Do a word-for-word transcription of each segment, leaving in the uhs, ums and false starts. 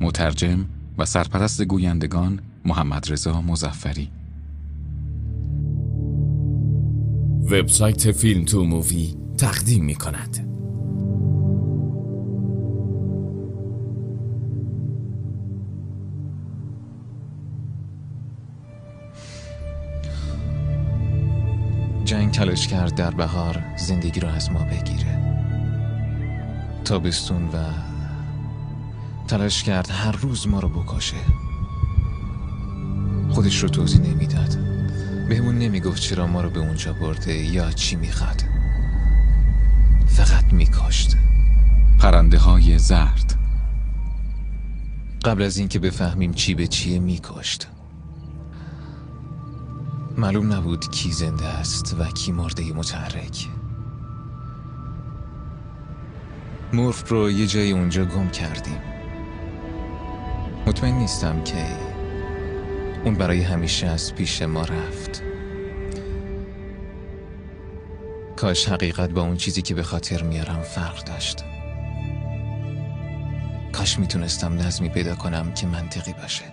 مترجم و سرپرست گویندگان محمد رضا مظفری. وبسایت فیلم تو مووی تقدیم می کند. جنگ تلاش کرد در بهار زندگی رو از ما بگیره. تابستون و تلاش کرد هر روز ما رو بکشه. خودش رو توضیح نمیداد. بهمون نمیگفت چرا ما رو به اونجا برده یا چی میخواد. فقط میکشت. پرنده های زرد. قبل از اینکه بفهمیم چی به چیه میکشت. معلوم نبود کی زنده است و کی مرده متحرک. مورف رو یه جای اونجا گم کردیم. مطمئن نیستم که اون برای همیشه از پیش ما رفت. کاش حقیقت با اون چیزی که به خاطر میارم فرق داشت. کاش میتونستم نظمی پیدا کنم که منطقی باشه.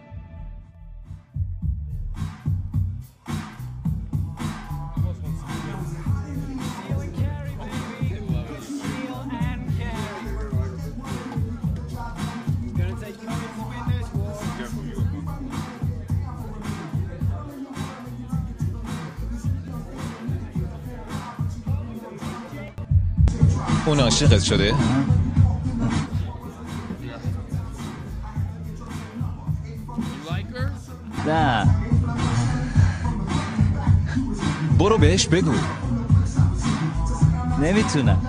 اون عاشقت شده؟ نه. برو بهش بگو. نمیتونم.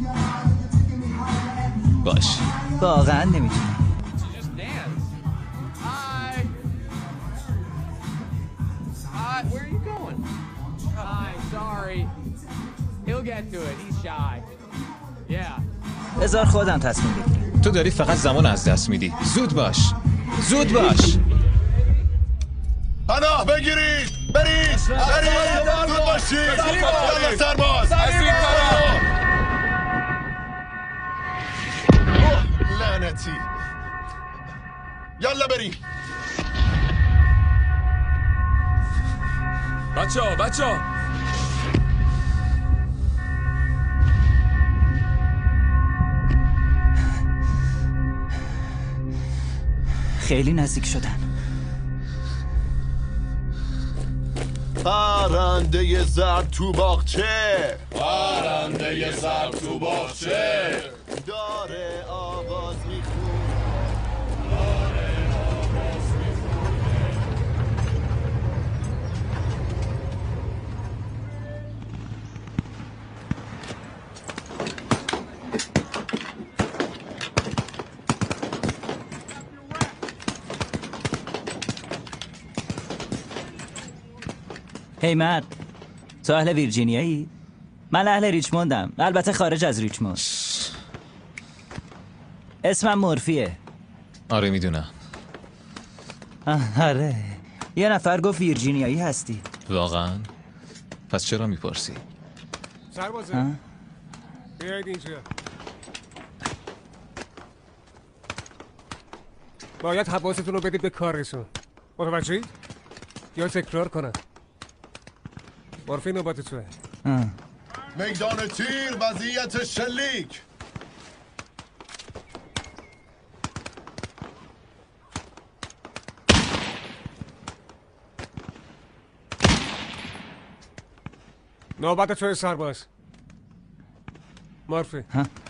باش. واقعا نمیتونم. بذار خودم تصمیم بگیرم. تو داری فقط زمان از دست میدی. زود باش. زود باش. پناه بگیرید. برید. برید. زود باشید. یالا سرباز. لعنتی. یالا بریم. بچه ها بچه ها خیلی نزدیک شدن. پرنده زرد تو باغچه. پرنده زرد تو باغچه داره آواز میخونه. داره آواز میخونه. هی مرد، تو اهل ویرجینیایی؟ من اهل ریچموندم، البته خارج از ریچموند. اسمم مورفیه. آره میدونم. آره یه نفر گفت ویرجینیایی هستی. واقعا؟ پس چرا میپرسی؟ سربازه بیایید اینجا. باید حواستون رو بدید به کارتون. متوجهید؟ یا تکرار کنم. مورفی نوبت توه. میدان تیر وضعیت شلیک. نوبت توه سرباز. مورفی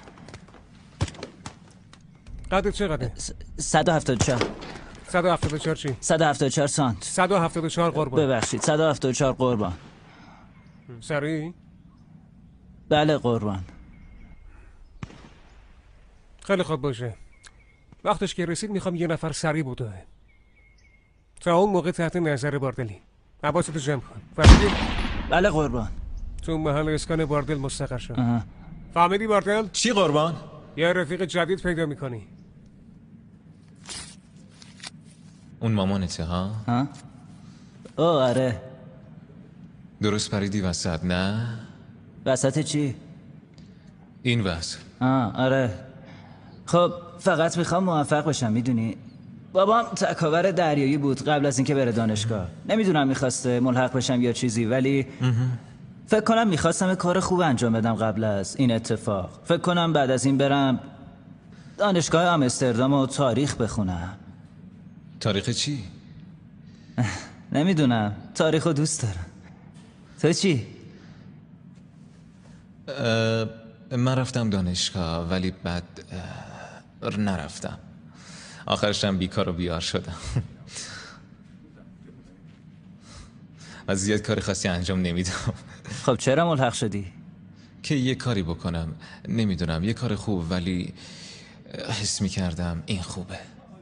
قدر چقدره؟ صد و هفتاد و چهار. صد و هفتاد و چهار چی؟ صد و هفتاد و چهار سانت. صد و هفتاد و چهار قربان. ببخشید صد و هفتاد و چهار قربان. سریع؟ بله قربان. خیلی خوب باشه. وقتش که رسید میخوام یه نفر سریع بوده. تا اون موقع تحت نظر باردلی. حواستو جمع کن. فهمیدی؟ بله قربان. تو محل اسکان باردل مستقر شد. اه. فهمیدی باردل؟ چی قربان؟ یه رفیق جدید پیدا میکنی. اون مامانته ها؟ ها؟ او آره. درست پریدی وسط نه؟ وسط چی؟ این واسه. آه آره. خب فقط میخوام موفق بشم میدونی. بابام تکاور دریایی بود قبل از اینکه بره دانشگاه. نمیدونم میخواسته ملحق بشم یا چیزی، ولی فکر کنم میخواستم کار خوب انجام بدم قبل از این اتفاق. فکر کنم بعد از این برم دانشگاه آمستردام و تاریخ بخونم. تاریخ چی؟ نمیدونم، تاریخ رو دوست دارم. تو چی؟ من رفتم دانشگاه ولی بعد نرفتم. آخرشم بیکار و بیار شدم. و زیاد کاری خاصی انجام نمیدم. خب چرا ملحق شدی؟ که یه کاری بکنم، نمیدونم، یه کار خوب، ولی حس میکردم این خوبه.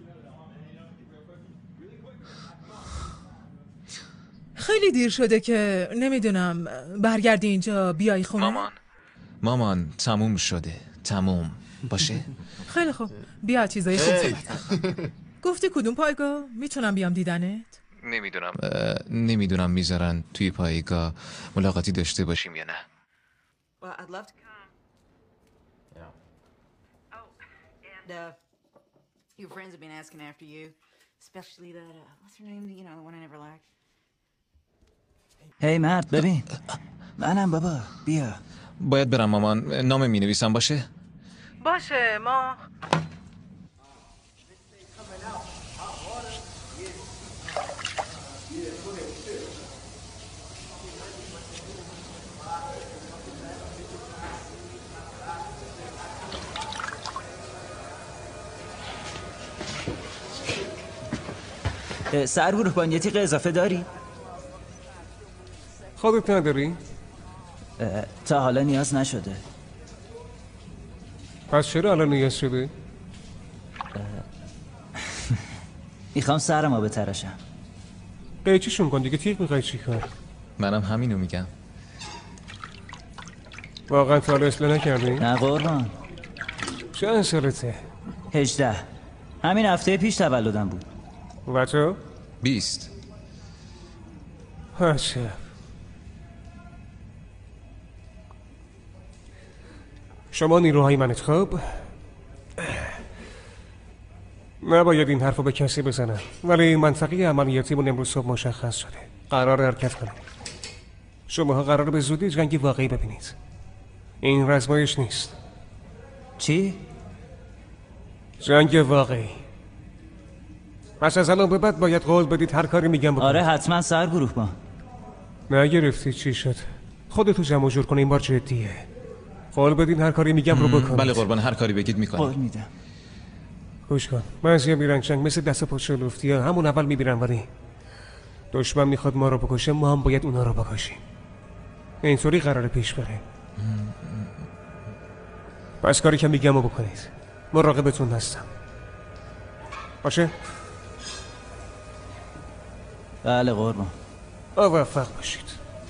خیلی دیر شده که نمیدونم برگردی اینجا بیای خونه. مامان مامان تموم شده، تموم باشه. خیلی خوب، بیا چیزای خوب صحبت. گفتی کدوم پایگاه؟ میتونم بیام دیدنت؟ نمیدونم نمیدونم میذارن توی پایگاه ملاقاتی داشته باشیم یا نه. Well, I'd love to come. Yeah. Oh, and uh, your friends have been asking after you, especially that uh, what's her name? You know, the one I never liked. هی مرد ببین، منم بابا، بیا. باید برم مامان. نام می نویسم باشه؟ باشه ما. سرگروه بان یه تیغ اضافه داری؟ خودت نداری؟ تا حالا نیاز نشده. پس چرا الان نیاز شده؟ میخوام سرمو بتراشم. قیچیشون کن دیگه، تیغ میخوای چی کار؟ منم همینو میگم. واقعا تا حالا اصلاح نکردی؟ نه قربان. چند سالته؟ هجده. همین هفته پیش تولدم بود. و تو؟ بیست. هاشه. شما نیروهای منت خوب؟ نباید این حرفو به کسی بزنم، ولی منطقه عملیاتیمون امروز صبح مشخص شده. قرار حرکت کنیم. شماها قرار به زودی جنگی واقعی ببینید. این رزمایش نیست. چی؟ جنگ واقعی. پس از الان به بعد باید قول بدید هر کاری میگم بکنید. آره حتما سرگروه با. نگرفتی چی شد؟ خودتو جمع جور کن، این بار جدیه. قول بدین هر کاری میگم رو بکنید. بله قربان، هر کاری بگید میکنم. قول میدم. گوش کن، بعضیا میرن جنگ مثل دست پاچه لفتی ها، همون اول میبیرن، ولی دشمن میخواد ما رو بکشه، ما هم باید اونا رو بکشیم. اینطوری قراره پیش بره. پس کاری که میگم رو بکنید. مراقبتون هستم. باشه؟ بله قربان. موفق باشید.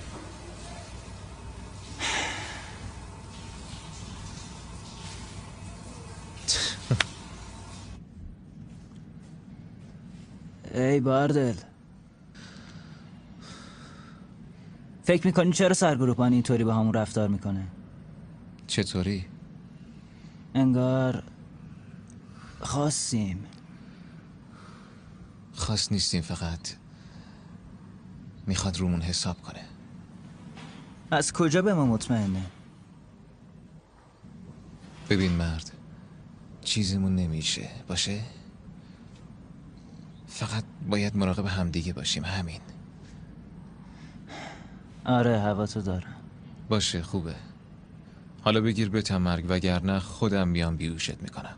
ای باردل، فکر میکنی چرا سرگروهبان اینطوری با همون رفتار میکنه؟ چطوری؟ انگار خاصیم. خاص نیستیم، فقط میخواد رومون حساب کنه. از کجا به ما مطمئنه؟ ببین مرد، چیزمون نمیشه باشه؟ فقط باید مراقب همدیگه باشیم، همین. آره هوا تو دارم. باشه خوبه. حالا بگیر به تمرگ، وگرنه خودم بیام بیوشت میکنم.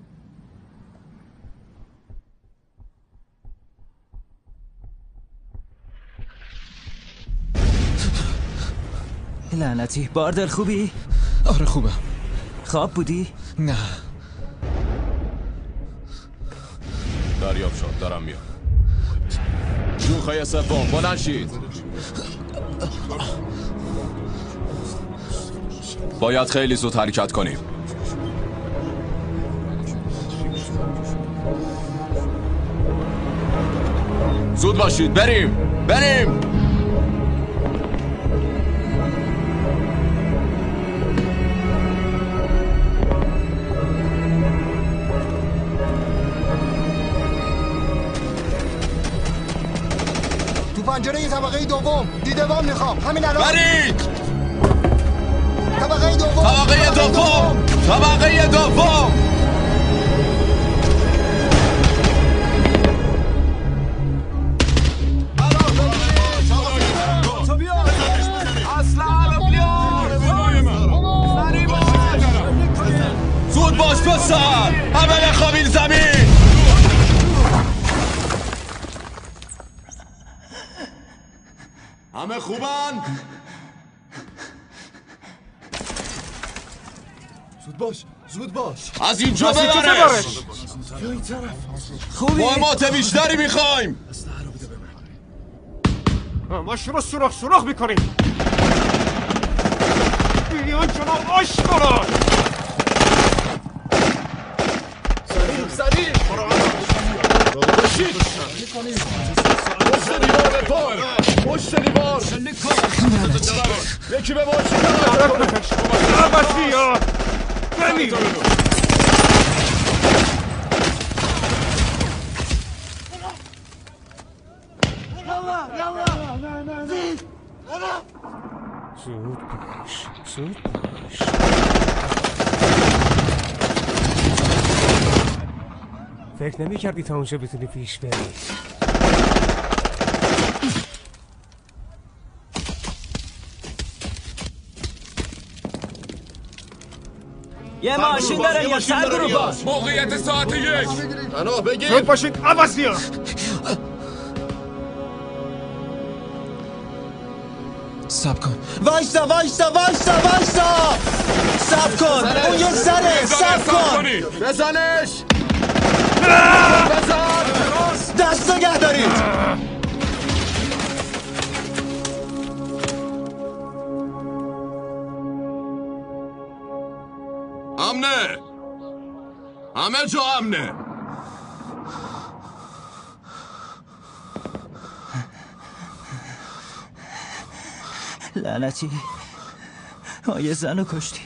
لعنتی. باردل خوبی؟ آره خوبم. خواب بودی؟ نه. دریاب شد، دارم میام. جوخه سوم بلند شید. باید خیلی زود حرکت کنیم. زود باشید، بریم بریم. پنجره طبقه دوم دیدبان میخوام همین الان. برید طبقه دوم طبقه دوم طبقه دوم. زود باش پسر، همه بخوابین زمین. همه خوبن؟ زود باش زود باش از اینجا ببرش. خوبی؟ مهمات بیشتری میخوایم. ما شروع سراخ سراخ میکنیم. بیان جناب آشکارا. سریع سریع باشید. پشت دیوار بپار پشت دیوار. یکی به باشید. عباسی ها بمیر. زود باش زود باش. فکر نمی کردی تا اونجا بتونی پیش بری. یه ماشین داره یا سر برو باز. موقعیت ساعت یک. پناه بگیر. زود باشید عباسی ها. سب کن. وایسا وایسا وایسا وایسا. سب کن اون یه سره. سب کن بزنش. بزن. دست نگه دارید. امنه همه جا امنه. لعنتی ما یه زن رو کشتیم.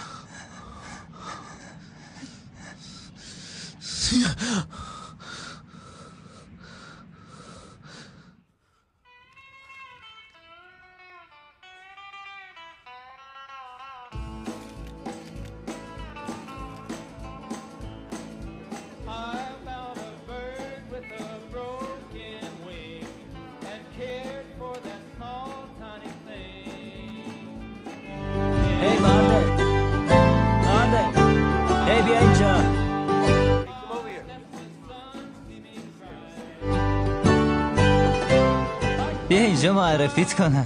بیا اینجا معرفیت کنم.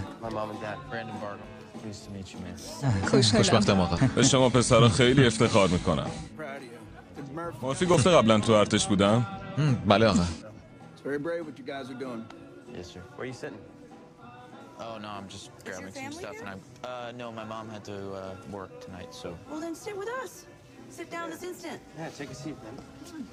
خوشبختم آقا. به شما پسرا خیلی افتخار میکنم. مورفی گفته قبلا تو ارتش بودم. بله آقا. Very brave what you guys are doing. Yes, sir. Where are you sitting? Oh, no, I'm just grabbing some stuff, and I'm. Uh, no, my mom had to uh, work tonight, so. Well, then sit with us. Sit down this instant. Yeah, take a seat, then.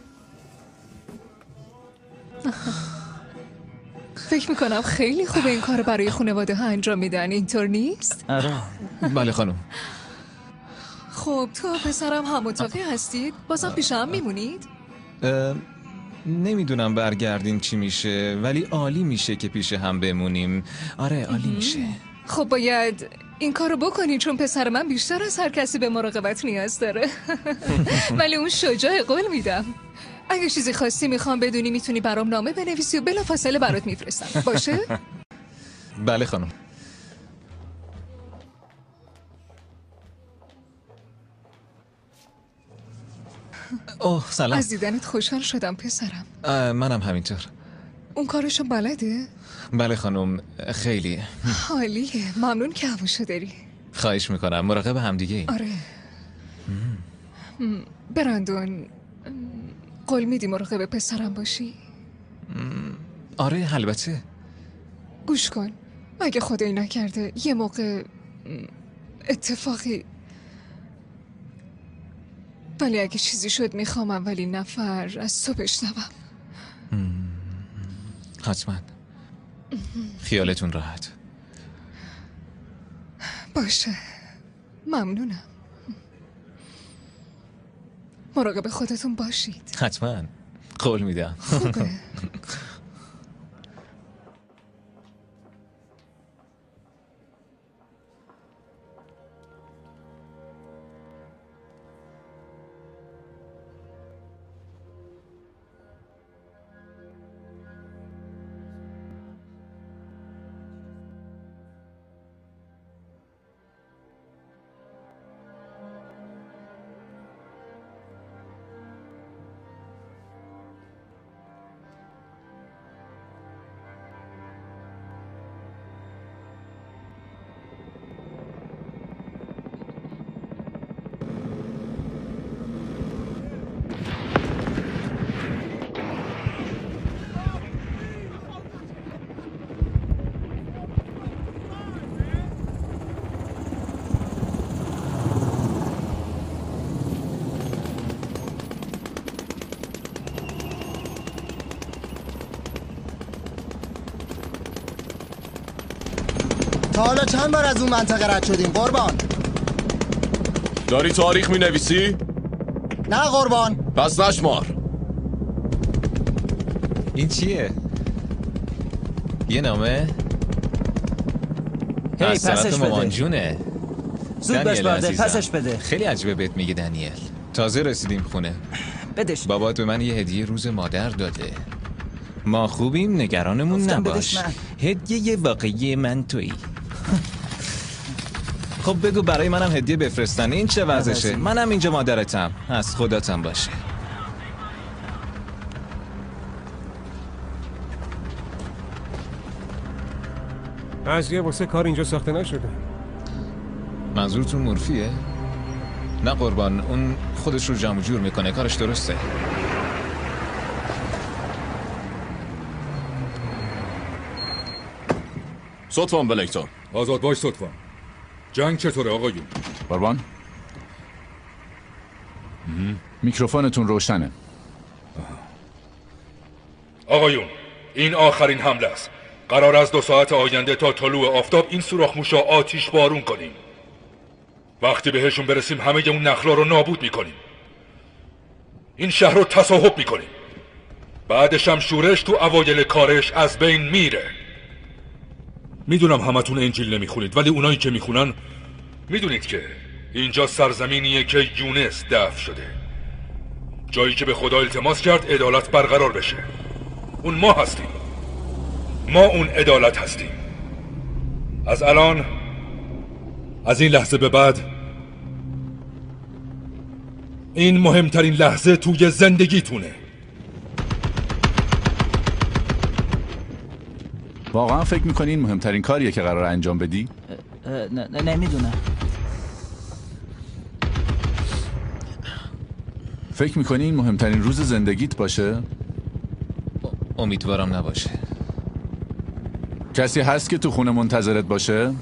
فکر میکنم خیلی خوبه این کار برای خانواده ها انجام میدن، اینطور نیست؟ آره. بله خانم. خب تو پسرم هم متفق هستید؟ بازم پیش هم میمونید؟ نمیدونم برگردیم چی میشه، ولی عالی میشه که پیش هم بمونیم. آره عالی میشه. خب باید این کارو بکنی، چون پسر من بیشتر از هر کسی به مراقبت نیاز داره. ولی اون شجاع، قول میدم. اگه چیزی خواستی میخوام بدونی میتونی برام نامه بنویسی و بلافاصله برات میفرستم. باشه؟ بله خانم. اوه سلام. از دیدنت خوشحال شدم پسرم. منم همینطور. اون کارشو بلده؟ بله خانم، خیلی. حالیه، ممنون که هواشو داری. خواهش میکنم، مراقب همدیگه ایم. آره. برندون، قول میدی مراقب پسرم باشی؟ آره البته. گوش کن، اگه خدایی نکرده یه موقع اتفاقی، ولی اگه چیزی شد میخوام اولین نفر از تو بشنوم. حتما. خیالتون راحت باشه. ممنونم. مراقب خودتون باشید. حتما، قول میدم. خوبه. تا حالا چند بار از اون منطقه رد شدیم قربان؟ داری تاریخ می نویسی؟ نه قربان. پس نشمار. این چیه؟ یه نامه؟ هی از طرف پسش مامان بده. جونه. زود باش دنیل بادل، عزیزم. پسش بده. خیلی عجبه بهت میگه دنیل. تازه رسیدیم خونه. بدش. بابات به من یه هدیه روز مادر داده. ما خوبیم، نگرانمون گفتم نباش. بدش من. هدیه واقعی من تویی. خب بگو برای منم هدیه بفرستن. این چه وضعشه؟ منم اینجا مادرتم. از خداتم باشه. از یه واسه کار اینجا ساخته نشده. منظورتون مورفیه؟ نه قربان، اون خودش رو جمع جور میکنه، کارش درسته. صدفان بلکتون. آزاد باش صدفان. جنگ چطوره آقایون؟ قربان میکروفونتون روشنه. آقایون این آخرین حمله است. قرار از دو ساعت آینده تا طلوع آفتاب این سوراخ موشا آتیش بارون کنیم. وقتی بهشون برسیم همه اون نخلا رو نابود میکنیم. این شهر رو تصاحب میکنیم. بعدش هم شورش تو اوایل کارش از بین میره. میدونم همتون انجیل نمیخونید ولی اونایی که میخونن میدونید که اینجا سرزمینیه که یونس دفن شده. جایی که به خدا التماس کرد عدالت برقرار بشه. اون ما هستیم. ما اون عدالت هستیم. از الان از این لحظه به بعد این مهمترین لحظه توی زندگیتونه. واقعا فکر میکنین مهمترین کاریه که قرار انجام بدی؟ نه نه نمیدونم. فکر میکنی این مهمترین روز زندگیت باشه؟ امیدوارم نباشه. کسی هست که تو خونه منتظرت باشه؟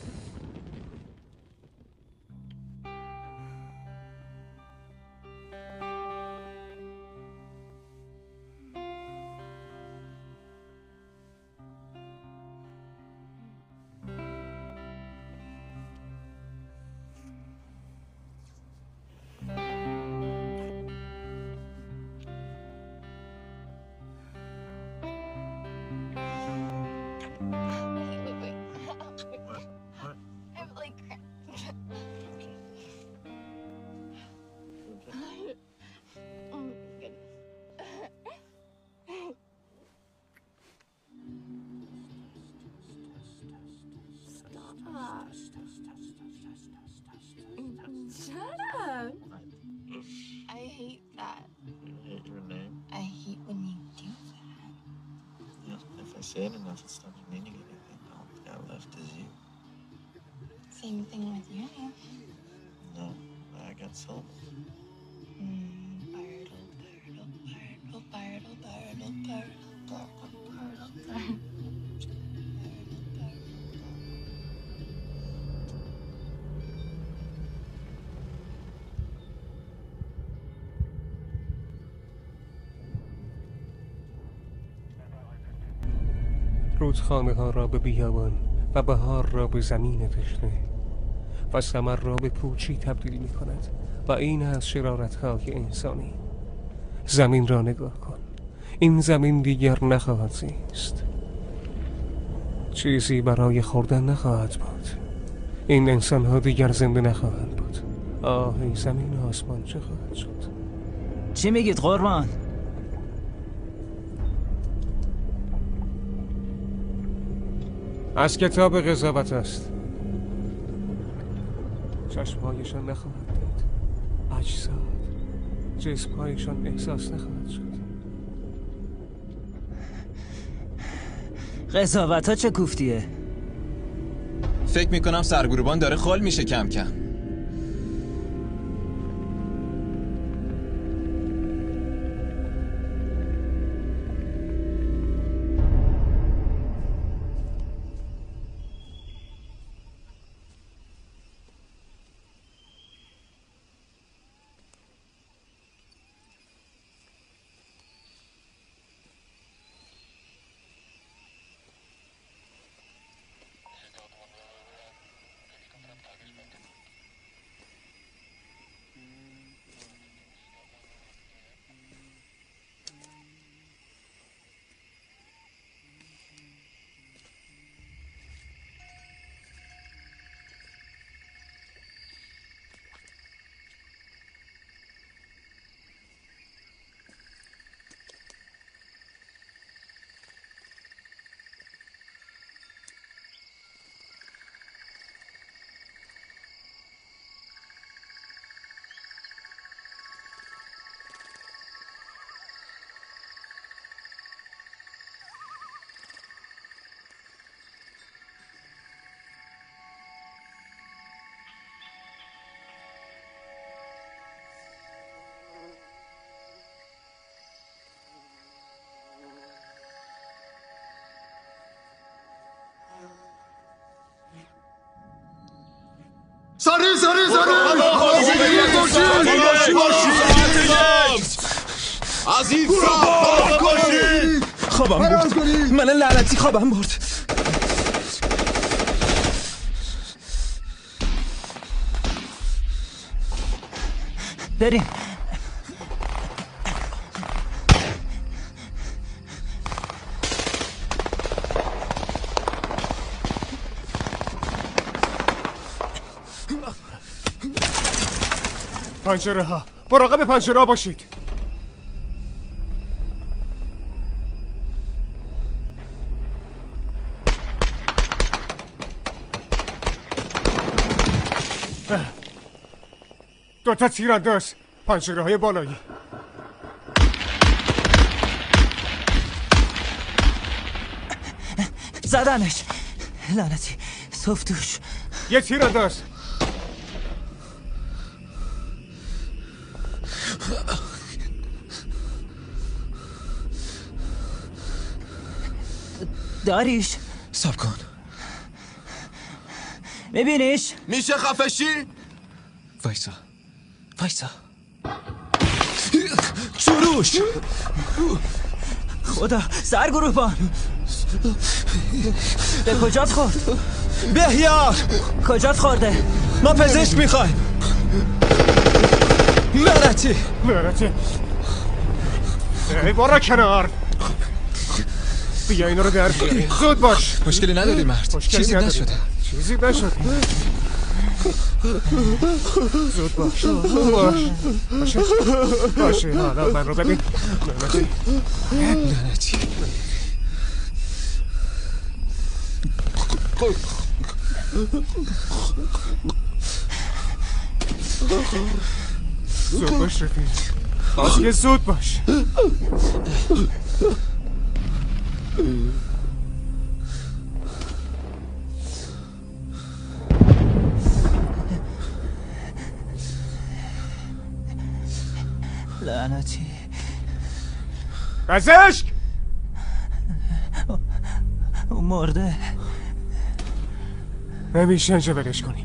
Shut up. I hate that. You hate your name? I hate when you do that. Yeah, if I say it enough, it stops meaning anything. All I've got left is you. Same thing with your name. No, I got soul. Mm, Bartle, Bartle, Bartle, Bartle, Bartle, Bartle, Bartle, Bartle. رودخانه ها را به بیابان و بهار را به زمین تشنه و ثمر را به پوچی تبدیل می کند و این از شرارت های انسانی. زمین را نگاه کن. این زمین دیگر نخواهد زیست. چیزی برای خوردن نخواهد بود. این انسان ها دیگر زنده نخواهند بود. آه ای زمین و آسمان چه خواهد شد؟ چی میگید قربان؟ از کتاب قضاوت است. چشمهایشان نخواهد دید. اجساد جسمهایشان احساس نخواهد شد. قضاوت ها چه کوفتیه؟ فکر میکنم سرگروبان داره خال میشه کم کم. سری سری سری عزیز خوابم برد من لعنتی خوابم برد. بریم. پنجره ها مراقب پنجره ها باشید. دو تا تیرانداز پنجره های بالایی. زدنش لعنتی صفتوش. یه تیرانداز. داریش ساب کن. میبینیش؟ میشه خفشی؟ وایسا وایسا. سروش خدا سرگروهبان به کجات خورد؟ بهیار کجات خورده؟ ما پزشک میخوایم. لعنتی لعنتی ای بارا کنار. بیا اینا رو در بیاریم. زود باش. مشکلی نداری مرد. چیزی نشده. چیزی نشده. زود باش. باش. باشه. باشه. حالا من رو ببین. لعنتی. لعنتی. زود باش رفیق. آسیه زود باش. لعنتی. پزشک او مرده. نمیشه اینجا ولش کنیم.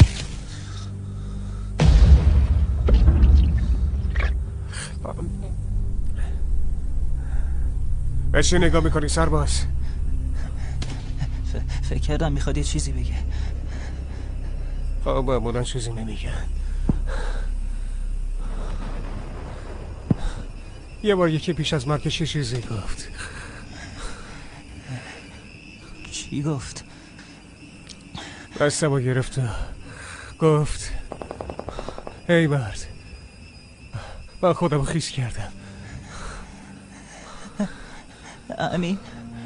بشی نگاه میکنی سرباز. ف... فکر کردم میخواد یه چیزی بگه. خب معمولا چیزی نمیگن. یه بار یکی پیش از مرگ چه چیزی گفت. چی گفت؟ دستمو گرفت و گفت ای مرد من خودم خیس کردم. امین؟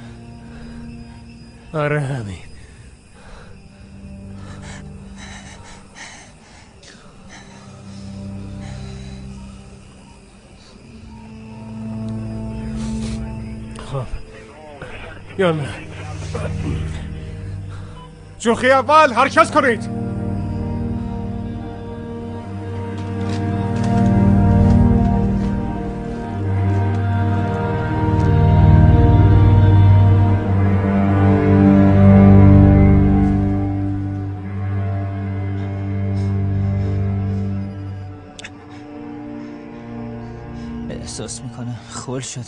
آره همین. خب یا نه جوخی اول حرکت کنید. احساس میکنم خول شدم.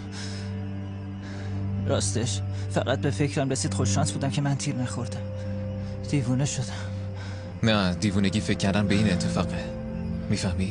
راستش فقط به فکرم رسید خوششانس بودم که من تیر نخوردم. دیوونه شدم. نه دیوونگی فکر کردن به این اتفاقه. میفهمی؟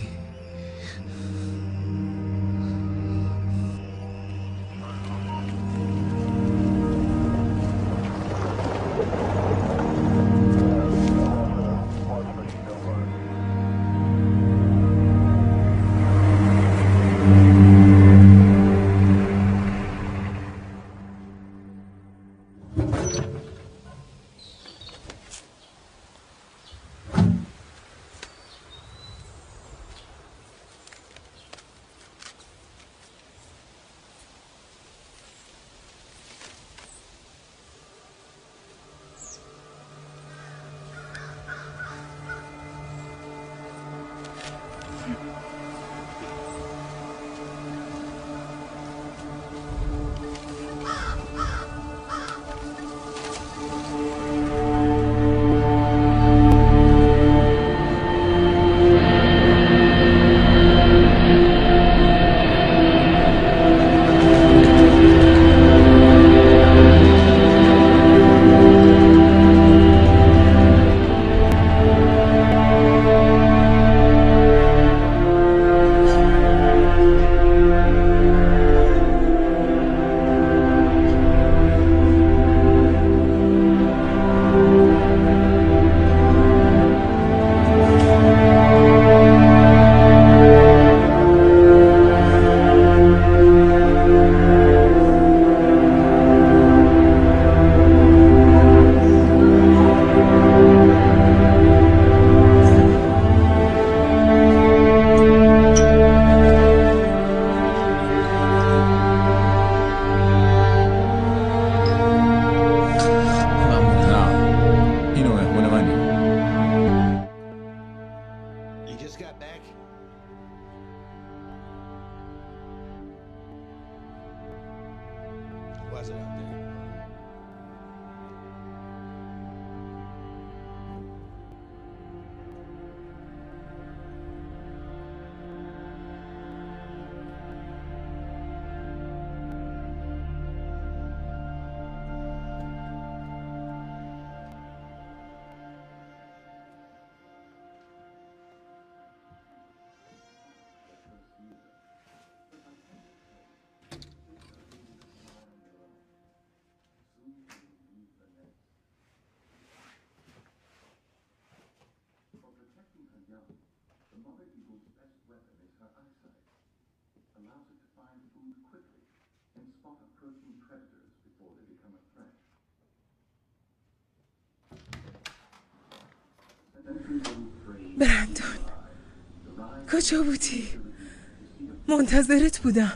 برندون کجا بودی؟ منتظرت بودم.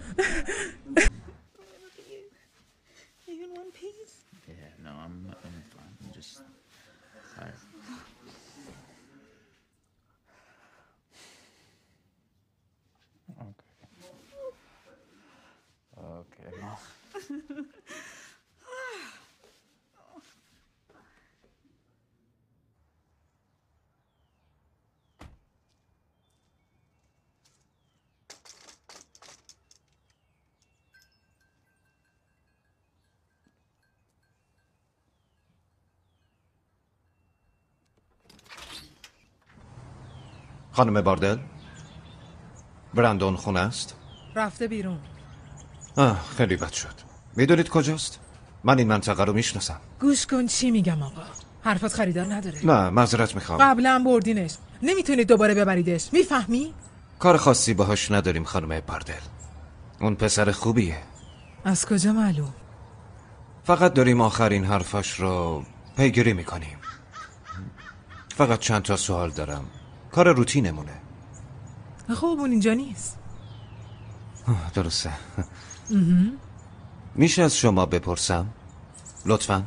Yeah, no, I'm, I'm fine. I'm just tired. Okay. Okay. خانم باردل؟ برندون خونه است؟ رفته بیرون. آه خیلی بد شد. میدونید کجاست؟ من این منطقه رو میشناسم. گوش کن چی میگم آقا. حرفات خریدار نداره. نه معذرت میخوام. قبلا بردینش. نمیتونید دوباره ببریدش. میفهمی؟ کار خاصی باهاش نداریم خانم باردل. اون پسر خوبیه. از کجا معلوم؟ فقط داریم آخرین حرفش رو پیگیری میکنیم. فقط چند تا سوال دارم. کار روتینمونه. خب اون اینجا نیست. درسته. میشه از شما بپرسم؟ لطفاً.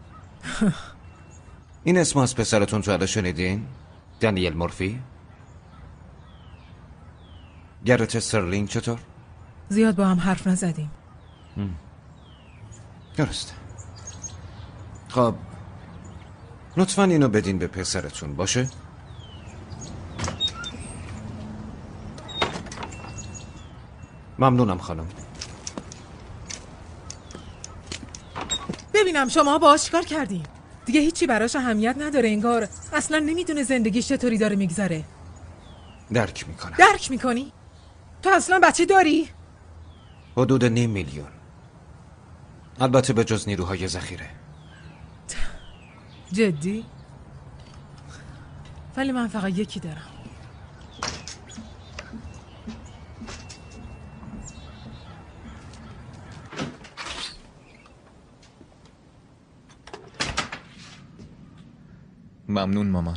این اسم از پسرتون تا حالا شنیدین؟ دانیل مورفی؟ گرت استرلینگ چطور؟ زیاد با هم حرف نزدیم. درسته. خب لطفاً اینو بدین به پسرتون باشه؟ ممنونم خانم. ببینم شما باهاش چیکار کردیم؟ دیگه هیچی براش اهمیت نداره انگار. اصلا نمیدونه زندگیش چطوری داره میگذره. درک میکنم. درک میکنی؟ تو اصلا بچه داری؟ حدود نیم میلیون. البته به جز نیروهای ذخیره. جدی؟ ولی من فقط یکی دارم. ممنون مامان.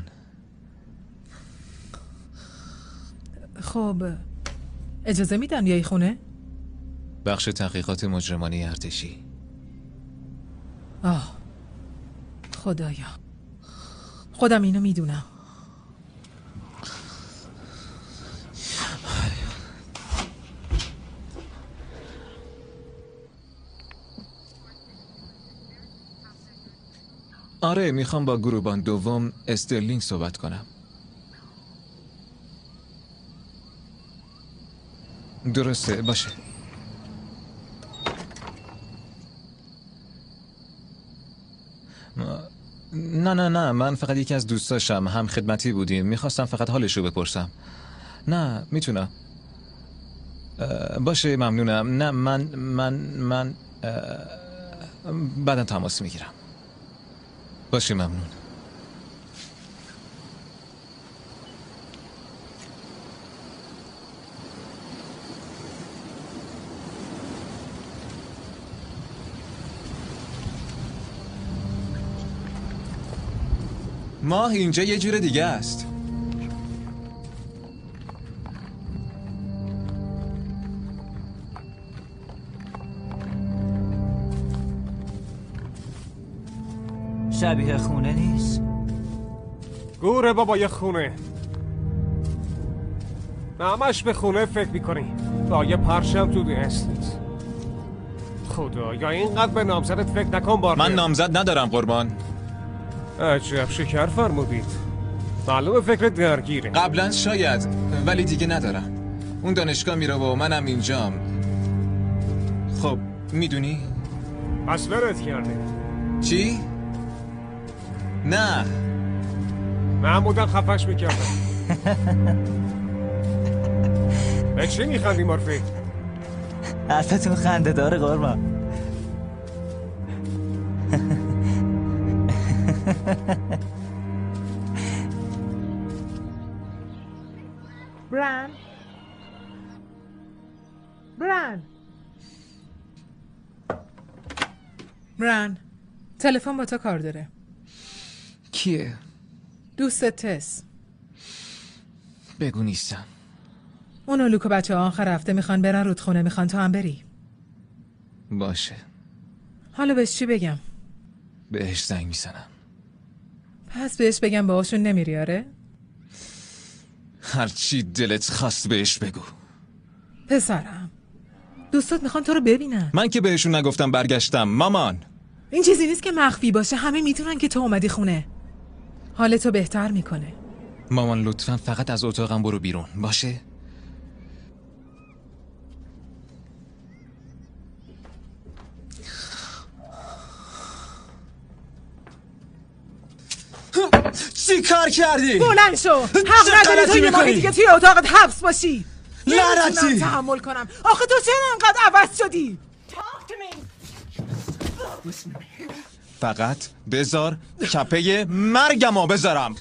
خب اجازه میدن بیای خونه؟ بخش تحقیقات مجرمانه ارتشی. آه خدایا خودم اینو میدونم. آره میخوام با گروبان دوم استرلینگ صحبت کنم. درسته باشه. نه نه نه من فقط یکی از دوستاشم، هم خدمتی بودیم، میخواستم فقط حالشو بپرسم. نه میتونم. باشه ممنونم. نه من من من بعداً تماس میگیرم. باشه ممنون. ماه اینجا یه جور دیگه است. شبیه خونه نیست. گوره بابا یه خونه. همش به خونه فکر میکنی. با یه پرشم تو دستت. خدا یا اینقدر به نامزدت فکر نکن بار. من نامزد ندارم قربان. عجب شکر فرمودید. معلومه فکر درگیره. قبلا شاید ولی دیگه ندارم. اون دانشگاه میره و منم اینجام. خب میدونی؟ پس ولت کرده. چی؟ نه معمولا خفش میکردم. به چی میخندی مورفی؟ حرفتون خنده داره قربان. بران بران بران تلفن با تو کار داره. کیه؟ دوستت تس. بگو نیستم. اون و لوک و بچه ها آخر هفته میخوان برن رودخونه، میخوان تو هم بری. باشه. حالا بهش چی بگم؟ بهش زنگ میزنم. پس بهش بگم باهاشون نمیری آره؟ هرچی دلت خواست بهش بگو. پسرم دوستات میخوان تو رو ببینن. من که بهشون نگفتم برگشتم مامان. این چیزی نیست که مخفی باشه، همه میدونن که تو اومدی خونه. حالتو بهتر میکنه. مامان لطفا فقط از اتاقم برو بیرون باشه؟ چی کار کردی؟ بلند شو. حق نداری تو یه ماه دیگه توی اتاقت حبس باشی. لعنتی. نمیتونم تحمل کنم. آخه تو چرا انقدر عوض شدی؟ فقط بذار کپه مرگمو بذارم.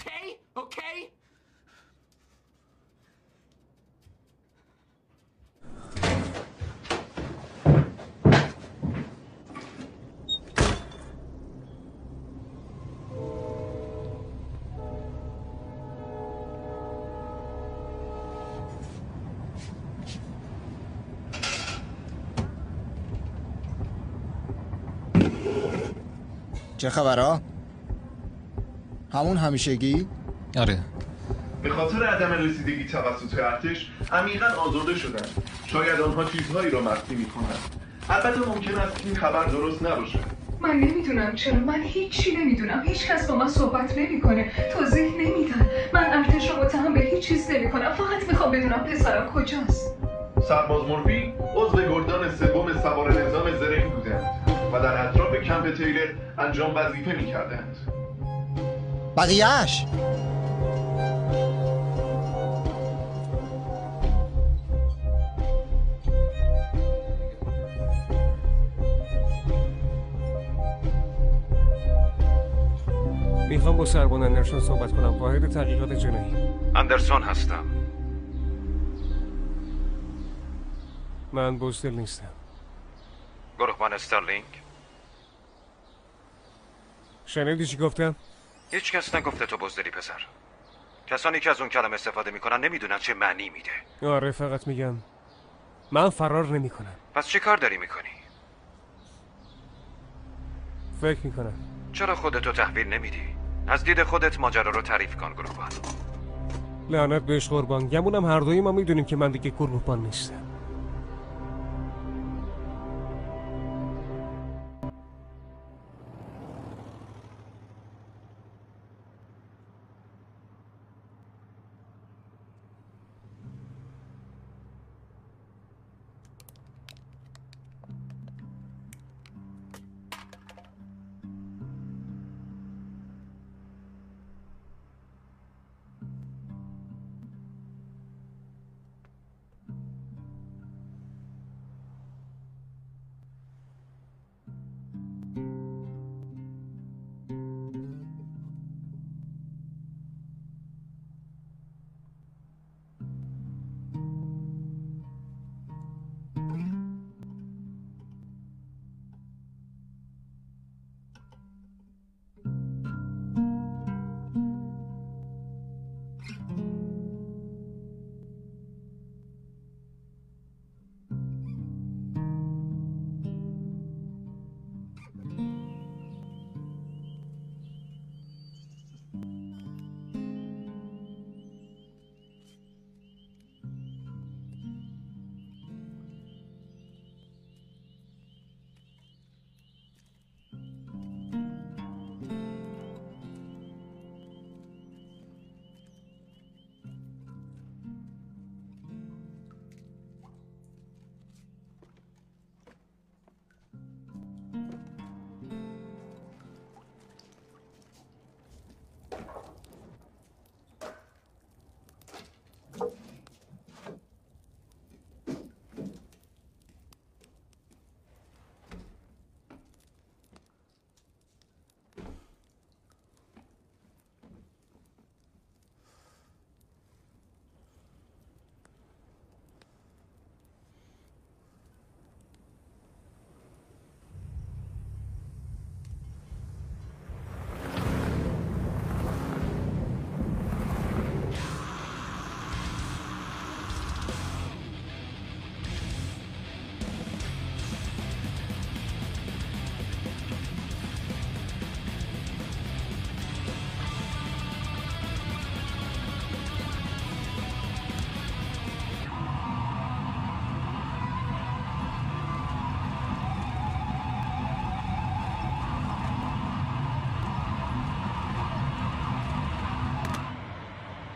چه خبرها؟ همون همیشگی؟ آره. به خاطر عدم رسیدگی توسط ارتش عمیقاً آزرده شدند. شاید آنها چیزهایی را مخفی می‌کنند. البته ممکن است این خبر درست نباشه. من نمیدونم چرا، من هیچی نمیدونم. هیچ کس با من صحبت نمیکنه، توضیح نمیدن. من ارتش رو متهم به هیچ چیز نمیکنم، فقط میخوام بدونم پسرم کجاست. سرباز مورفی عضو گردان سوم سوار نظام زرهی بودند و در اطراف کمپ تیلر انجام وظیفه می‌کردند. بقیه‌اش میخوام با سربان اندرسون صحبت کنم. واحد تحقیقات جنایی. اندرسون هستم. من بوستل نیستم. گروهبان استارلینگ. شنیدی چی گفتم؟ هیچ کس نگفته تو بزدلی پسر. کسانی که از اون کلمه استفاده میکنن نمیدونن چه معنی میده. آره فقط میگم من فرار نمیکنم. پس چه کار داری میکنی؟ فکر میکنم. چرا خودتو تحویل نمیدی؟ از دید خودت ماجرا رو تعریف کن گروهبان. لعنت بهش قربان. گمونم هر دوی ما میدونیم که من دیگه گروهبان نیستم.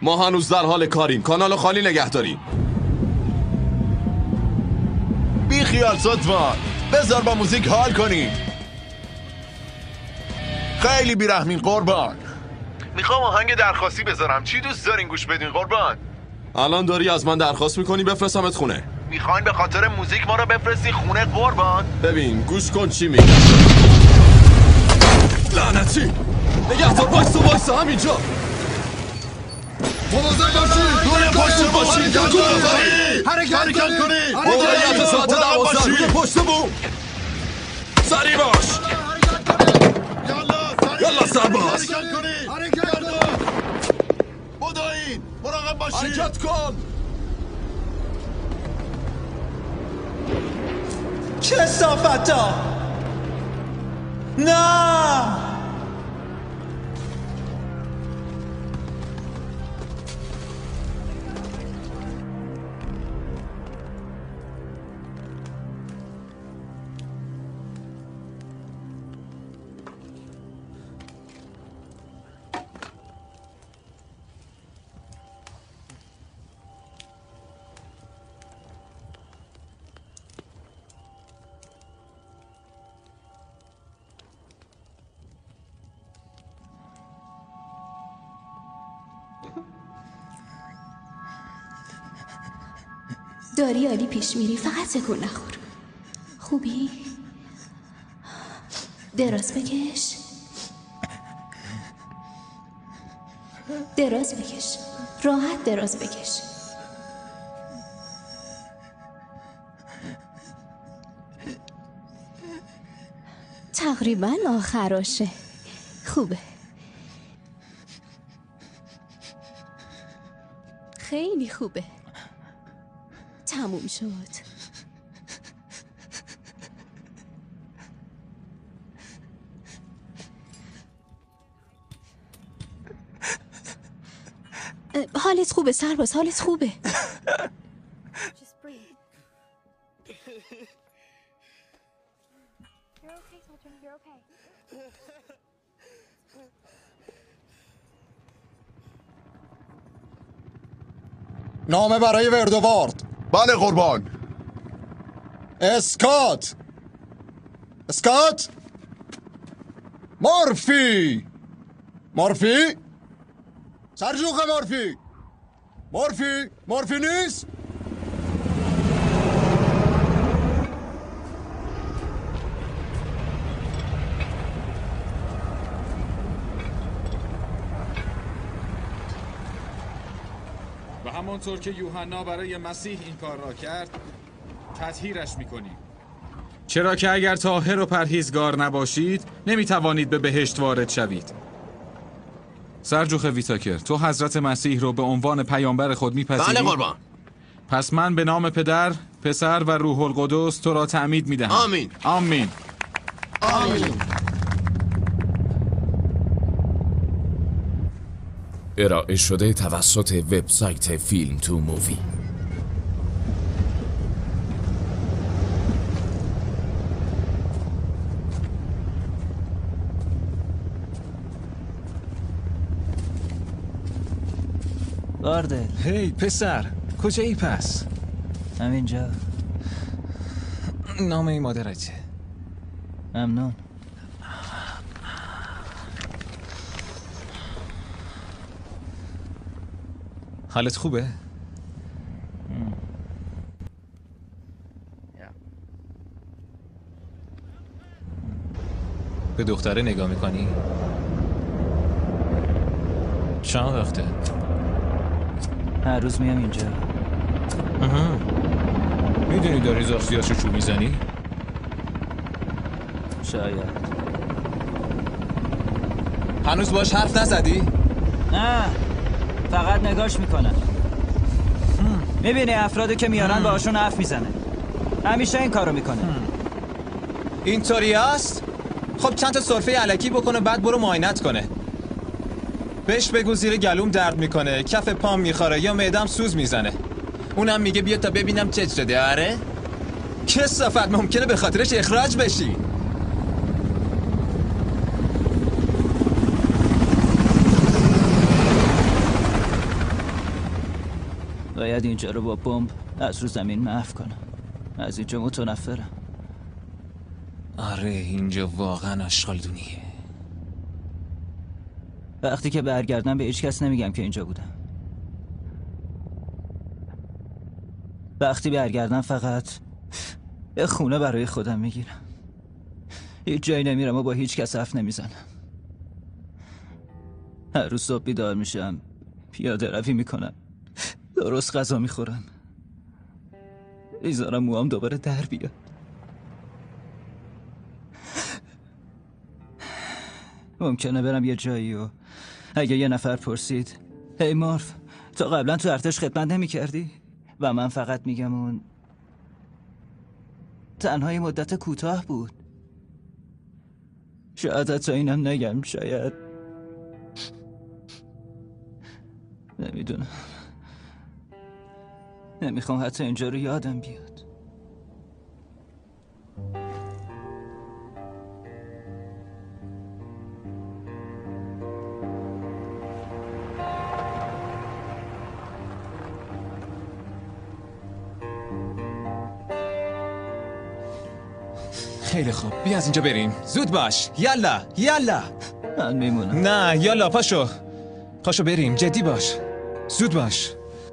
ما هنوز در حال کاریم. کانالو خالی نگه داریم. بی خیال صدفان، بذار با موزیک حال کنیم. خیلی بیرحمین قربان. میخوام آهنگ درخواستی بذارم. چی دوست دارین گوش بدین قربان؟ الان داری از من درخواست میکنی بفرستمت خونه؟ میخواین به خاطر موزیک ما رو بفرستین خونه قربان؟ ببین گوش کن چی میگم. لعنتی نگه دار. وایسا وایسا همینجا. مواظب باشید. روی پشت باشید. حرکت کنید. موقعیت ساعت دوازده روی پشت بوم. سریع باش. یالا سرباز. بدوید. مراقب باشید. حرکت کن. کثافتا. نه. داری عالی پیش میری، فقط تکون نخور. خوبی؟ دراز بکش. دراز بکش. راحت دراز بکش. تقریبا آخراشه. خوبه. خیلی خوبه. تموم شد. حالت خوبه سرباز، حالت خوبه. نامه برای وردوارد. بله قربان. اسکات. اسکات. مورفی. مورفی. سرجوق مورفی. مورفی. مورفی نیست. و همانطور که یوحنا برای مسیح این کار را کرد تطهیرش میکنیم، چرا که اگر طاهر و پرهیزگار نباشید نمیتوانید به بهشت وارد شوید. سرجوخ ویتاکر، تو حضرت مسیح رو به عنوان پیامبر خود میپذیری؟ بله قربان. پس من به نام پدر، پسر و روح القدس تو را تعمید میدهم. آمین. آمین. آمین. ارائه شده توسط وبسایت فیلم تو مووی. باردل. هی پسر، کجایی پس؟ همینجا. نامه مادرته. ممنون. حالت خوبه؟ به دختره نگاه میکنی؟ چند وقته؟ هر روز میام اینجا. میدونی داری زاختیاشو چوب میزنی؟ شاید. هنوز باش حرف نزدی؟ نه، فقط نگاش میکنن. میبینی افرادی که میارن باهاشون حرف میزنه. همیشه این کارو میکنه. اینطوری است؟ خب چند تا سرفه الکی بکنه بعد برو معاینت کنه. بهش بگو زیر گلوم درد میکنه، کف پام میخوره یا معدم سوز میزنه. اونم میگه بیا تا ببینم چه شده. آره؟ کثافت، ممکنه به خاطرش اخراج بشی. باید اینجا رو با بمب از رو زمین محو کنم. از اینجا متنفرم. آره اینجا واقعا آشغالدونیه. وقتی که برگردم به هیچ کس نمیگم که اینجا بودم. وقتی برگردم فقط یه خونه برای خودم میگیرم. هیچ جایی نمیرم و با هیچ کس حرف نمیزنم. هر روز صبح بیدار میشم، پیاده روی میکنم، درست غذا میخورم، میذارم موام دوباره در بیاد. ممکنه برم یه جایی و اگه یه نفر پرسید هی مارف تو قبلا تو ارتش خدمت نمی کردی؟ و من فقط میگم اون تنها یه مدت کوتاه بود. شاید حتی اینم نگم، شاید نمیدونم. نمیخوام حتی اینجا رو یادم بیاد. خیلی خوب بیا از اینجا بریم. زود باش. یالا یالا. من میمونم. نه یالا پاشو پاشو بریم. جدی باش. زود باش.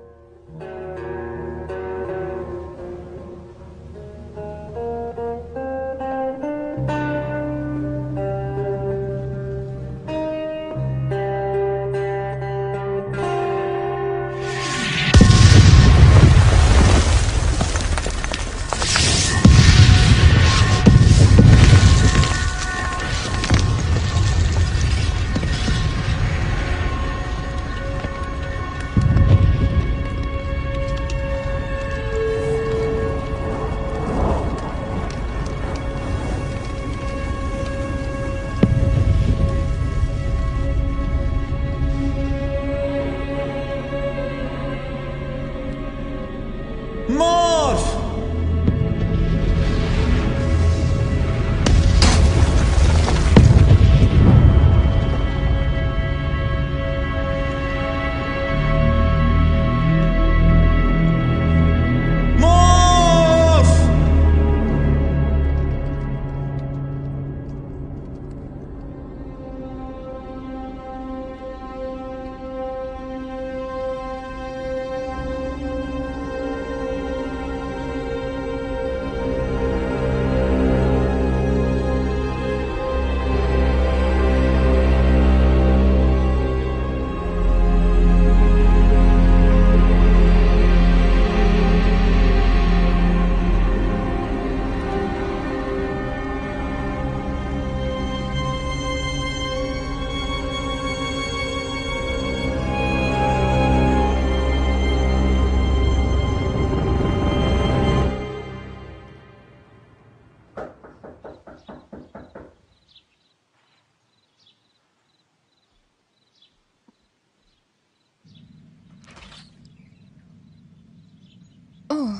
آه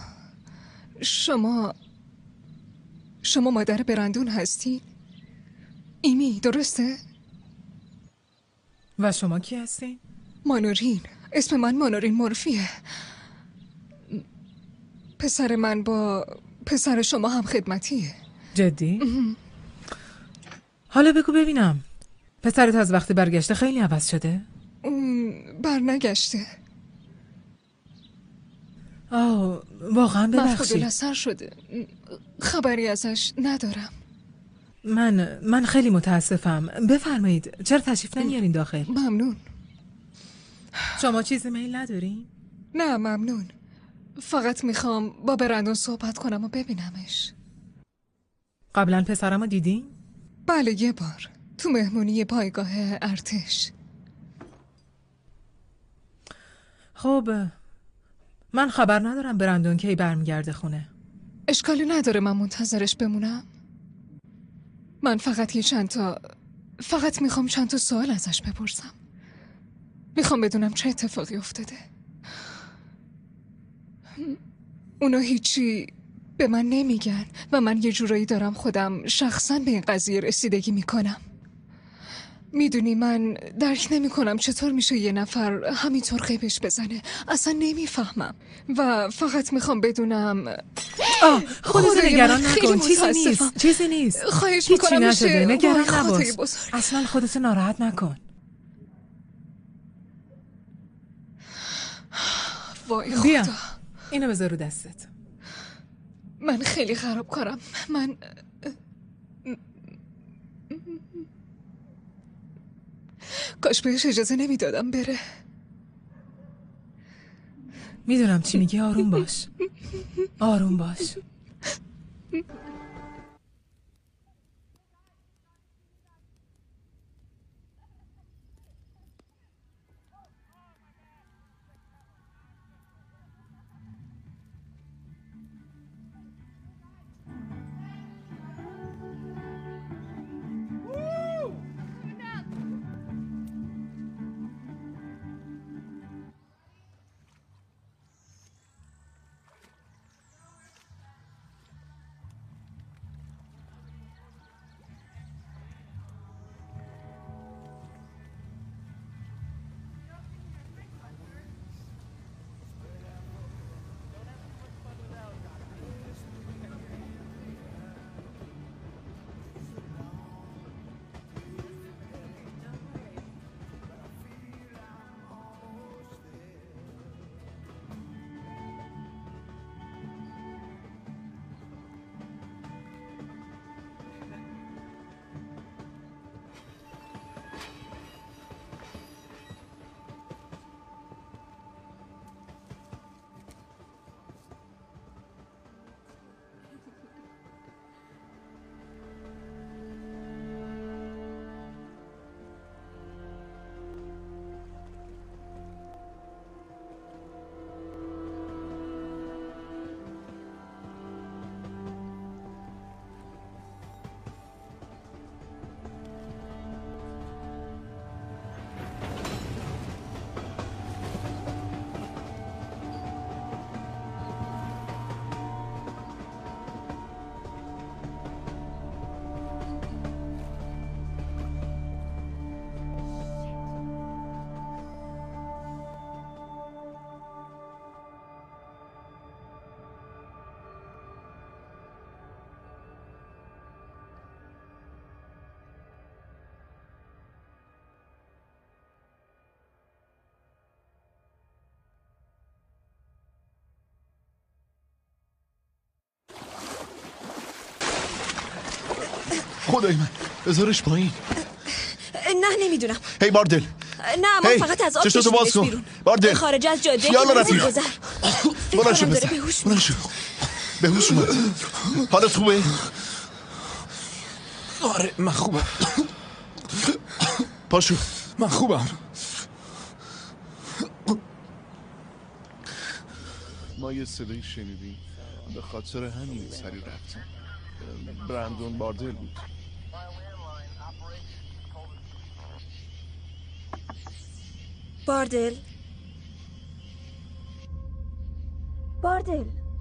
شما شما مادر برندون هستین؟ ایمی درسته؟ و شما کی هستین؟ مانورین. اسم من مانورین مورفیه. پسر من با پسر شما هم خدمتیه. جدی؟ حالا بگو ببینم پسرت از وقتی برگشته خیلی عوض شده؟ برنگشته. آه واقعا ببخشید. مفقود الاثر شده. خبری ازش ندارم. من من خیلی متاسفم. بفرمایید چرا تشریف نمیارین داخل؟ ممنون. شما چیزی میل ندارین؟ نه ممنون. فقط میخوام با برندون صحبت کنم و ببینمش. قبلا پسرمو دیدین؟ بله یه بار تو مهمونی پایگاه ارتش. خب من خبر ندارم برندون کی برمیگرده خونه. اشکالی نداره من منتظرش بمونم. من فقط یه چند تا فقط میخوام چند تا سوال ازش بپرسم. میخوام بدونم چه اتفاقی افتاده. اونا هیچی به من نمیگن و من یه جورایی دارم خودم شخصا به این قضیه رسیدگی میکنم. میدونی من درک نمی کنم چطور میشه یه نفر همینطور قیبش بزنه. اصلا نمیفهمم و فقط میخوام بدونم. آه خودت نگران من خیلی نکن، چیزی متاسفم. نیست چیزی نیست خواهش هیچی میکنم نشده، میشه نگران وای خدای نباش بزرگ. اصلا خودت ناراحت نکن. وای بیا خدا، اینو بذار رو دستت. من خیلی خراب کارم. من کاش بهش اجازه نمیدادم بره. میدونم چی میگی، آروم باش آروم باش. خدای من بذارش پایین. نه نمیدونم. هی باردل. نه ما هی فقط از آب چشتو باز کشیدش کن بیرون. باردل. خارج از جاده خیال که رفیق. گذر. بلند شو داره بزن بهوش بلند شو بهوش اومد. حالت خوبه؟ آره من خوبم. پاشو. من خوبم. ما یه صدایی شنیدیم، به خاطر همین سری رفتیم. برندون باردل بود. باردل باردل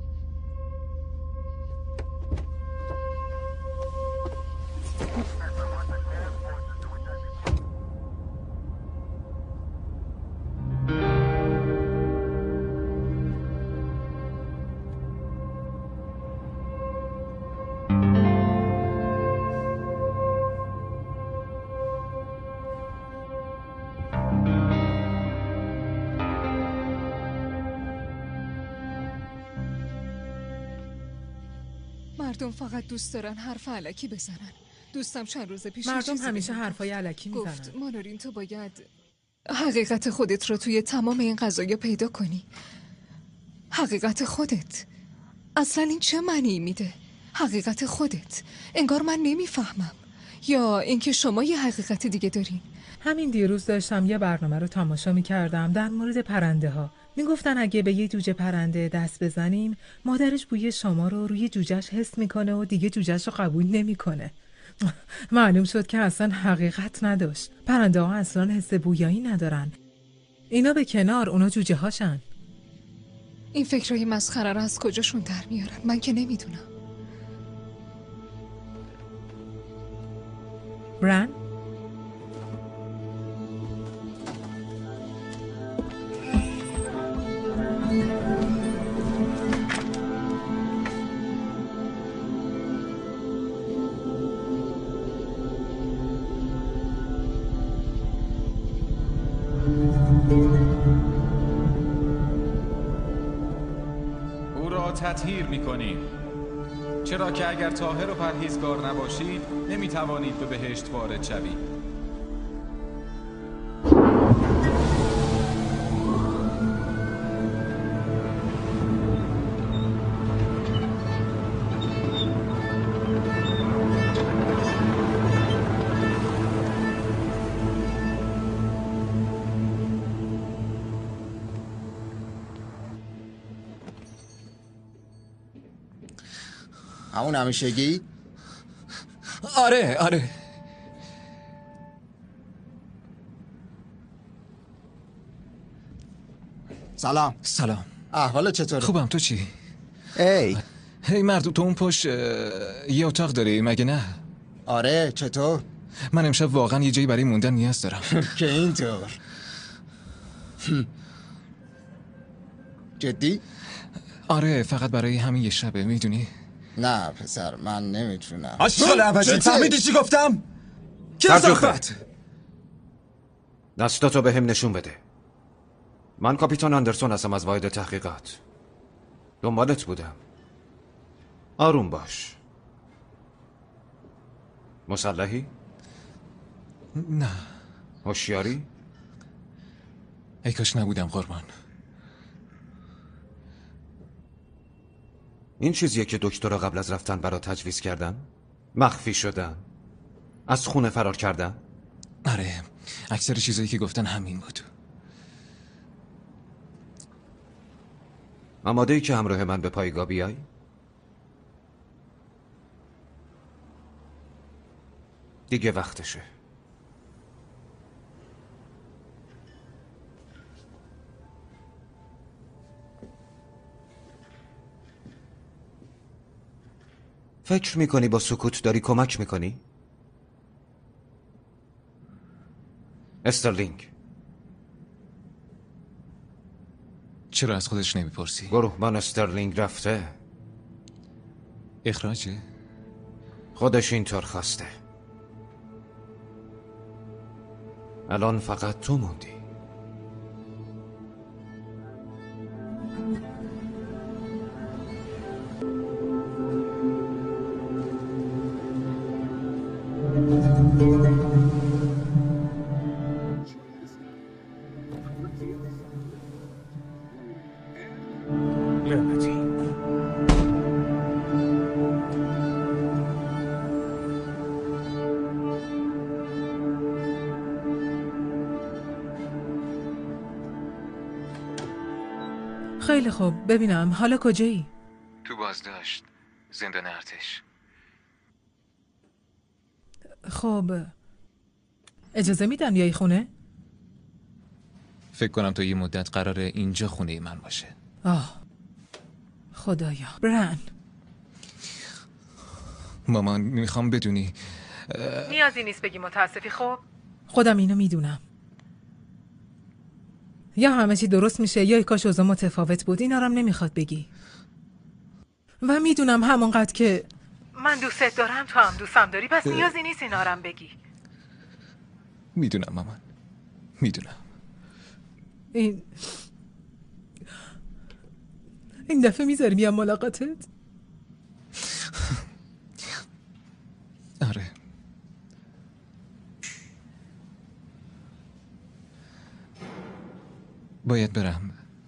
مردم فقط دوست دارن حرف علکی بزنن. دوستم چند روز پیش مردم همیشه حرفای علکی میزنن. گفت مانورین تو باید حقیقت خودت رو توی تمام این قضایا پیدا کنی. حقیقت خودت اصلا این چه معنی میده؟ حقیقت خودت انگار من نمیفهمم، یا اینکه شما یه حقیقت دیگه دارین. همین دیروز داشتم یه برنامه رو تماشا میکردم در مورد پرنده ها. میگفتن اگه به یه جوجه پرنده دست بزنیم مادرش بوی شما رو روی جوجهش حس میکنه و دیگه جوجهش رو قبول نمیکنه. معلوم شد که اصلا حقیقت نداشت. پرنده ها اصلا حس بویایی ندارن. اینا به کنار، اونا جوجه هاشن. این فکرهای مسخره رو از کجاشون در میارن؟ من که نمیدونم. برن تطهیر میکنیم. چرا که اگر طاهر و پرهیزگار نباشید نمیتوانید به بهشت وارد شوید. همون همیشگی؟ آره آره. سلام. سلام. احوال چطوره؟ خوبم، تو چی؟ ای هی مرد، تو اون پشت یه اتاق داری مگه نه؟ آره، چطور؟ من امشب واقعا یه جایی برای موندن نیاز دارم. که اینطور جدی؟ آره، فقط برای همین یه شبه، میدونی؟ نه پسر، من نمیتونم. آشغال عوضی، فهمیدی چی گفتم؟ کثافت! دستاتو به هم نشون بده. من کاپیتان اندرسون هستم از واحد تحقیقات. دنبالت بودم. آروم باش. مسلحی؟ نه. هوشیاری؟ ای کاش نبودم قربان. این چیزیه که دکترها قبل از رفتن برا تجویز کردن؟ مخفی شدن؟ از خونه فرار کردن؟ آره، اکثر چیزایی که گفتن همین بود. آماده ای که همراه من به پایگاه بیای؟ دیگه وقتشه. فکر میکنی با سکوت داری کمک میکنی؟ استرلینگ، چرا از خودش نمیپرسی؟ گروهبان استرلینگ رفته. اخراجه؟ خودش اینطور خواسته. الان فقط تو موندی. خیلی خوب، ببینم حالا کجایی؟ تو بازداشت، زندان ارتش. خب اجازه میدن بیای خونه؟ فکر کنم تا یه مدت قراره اینجا خونه من باشه. آه خدایا. برن، مامان میخوام بدونی نیازی نیست بگی متاسفی. خب خودم اینو میدونم. یا همه چی درست میشه یا کاش اوضاع متفاوت بود. اینا رو هم نمیخواد بگی. و میدونم همونقدر که من دوستت دارم تو هم دوستم داری، پس نیازی نیست اینا رو هم بگی. میدونم مامان، میدونم. این این دفعه میذاری میام ملاقاتت؟ آره. باید برم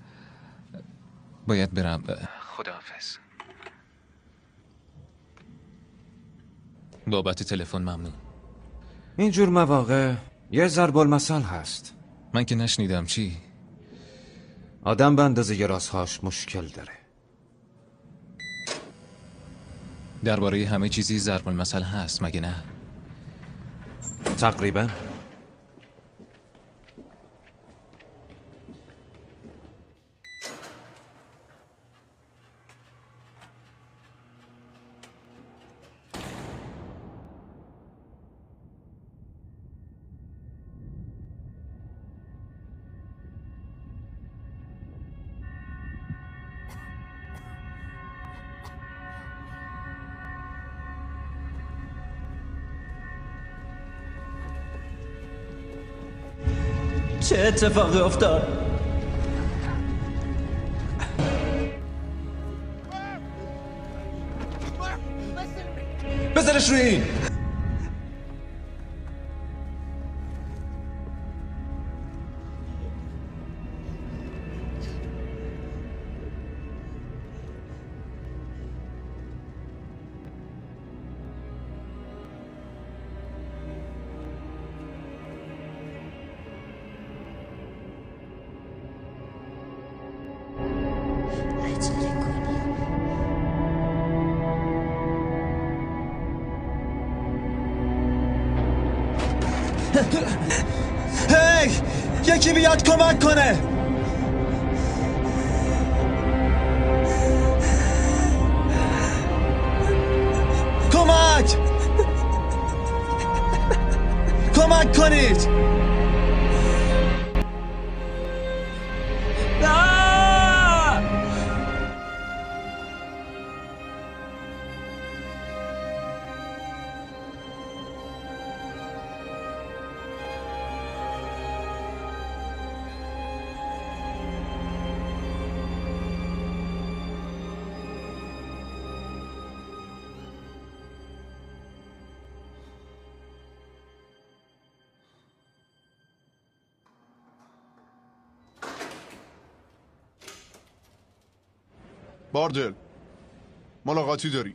باید برم خداحافظ. بابت تلفن ممنون. اینجور مواقع یه ضرب المثل هست. من که نشنیدم. چی؟ آدم به اندازه ی رازهاش مشکل داره. درباره همه چیزی ضرب المثل هست مگه نه؟ تقریبا. چه اتفاقی افتاد؟ بذارش روی این. هی یکی بیاد کمک کنه. کمک کمک کنید. باردل ملاقاتی داری.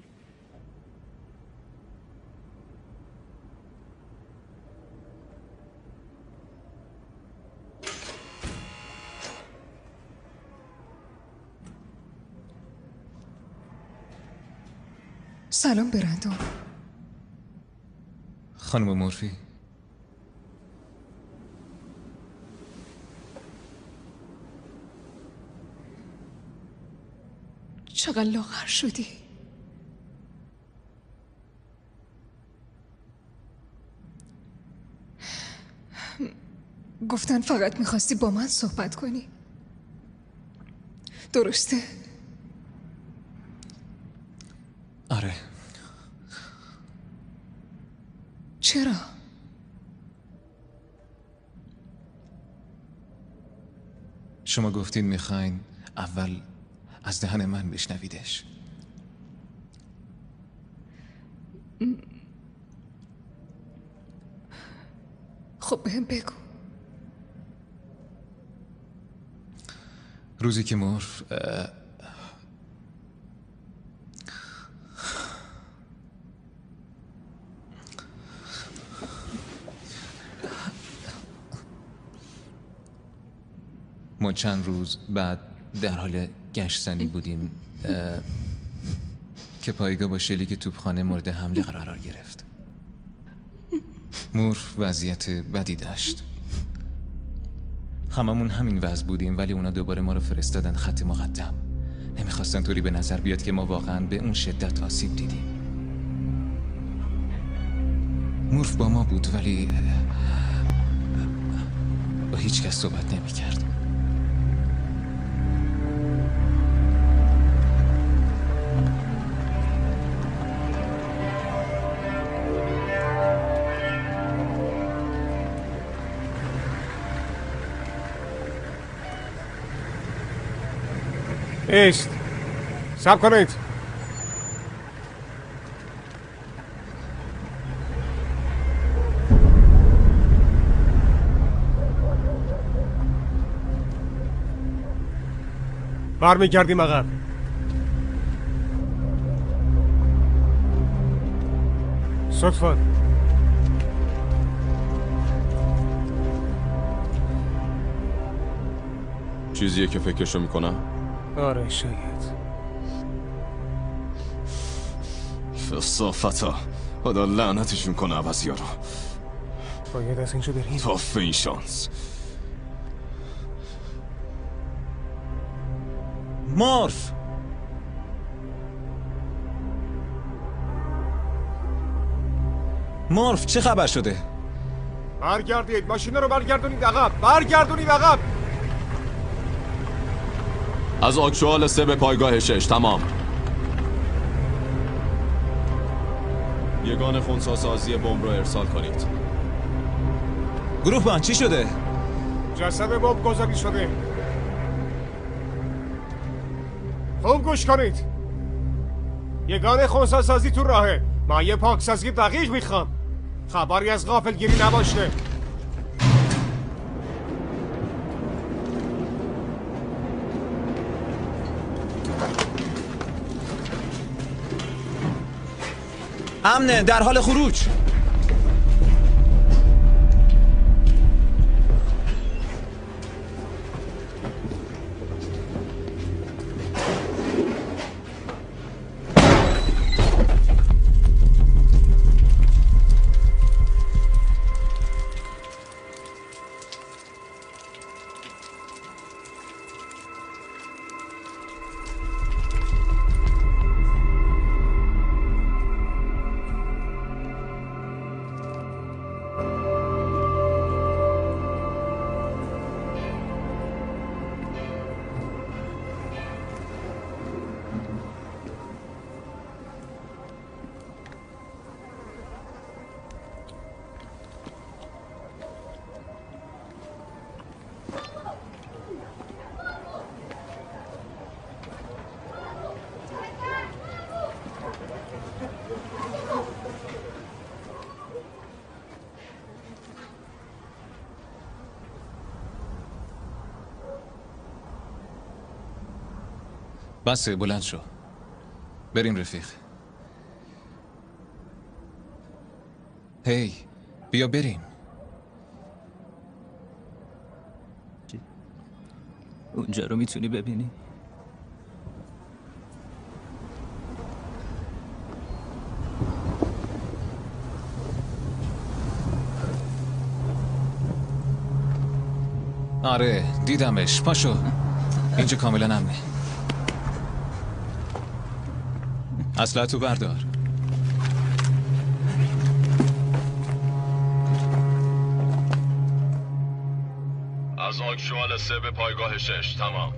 سلام برندون. خانم مورفی. چقدر لاغر شدی. گفتن فقط میخواستی با من صحبت کنی. درسته؟ آره. چرا؟ شما گفتین میخواین اول از دهن من بشنویدش. خب بهم بگو. روزی که مورف ما چند روز بعد در حال گشتنی بودیم که پایگاه با شلیک توپخانه مورد حمله قرار گرفت. مورف وضعیت بدی داشت. هممون همین وضع بودیم ولی اونا دوباره ما رو فرستادن خط مقدم. نمیخواستن طوری به نظر بیاد که ما واقعا به اون شدت آسیب دیدیم. مورف با ما بود ولی با هیچ کس صحبت نمی کرد. ایست. صبر کنید. برمیگردیم عقب. صدفت چیزیه که فکرشو میکنم؟ آره شاید. فصافتا خدا لعنتشون کنه عوضی ها رو. باید از اینجا بریم. تافه این شانس. مورف مورف چه خبر شده؟ برگردید. ماشین رو برگردونید عقب. برگردونید عقب. از آکچوال سه به پایگاه شش. تمام. یگان خونساسازی بمب رو ارسال کنید. گروه بان چی شده؟ جسد بمب گذاری شده. خوب گوش کنید. یگان خونسا سازی تو راهه. ما یه پاکسازی دقیق میخوام. خبری از غافلگیری نباشه. امنه، در حال خروج. بسه، بلند شو. بریم رفیق. هی بیا بریم. اونجا رو میتونی ببینی؟ آره دیدمش. پاشو. اینجا کاملا امنه. اسلحه‌تو بردار. از آکشوال سه به پایگاه شش. تمام.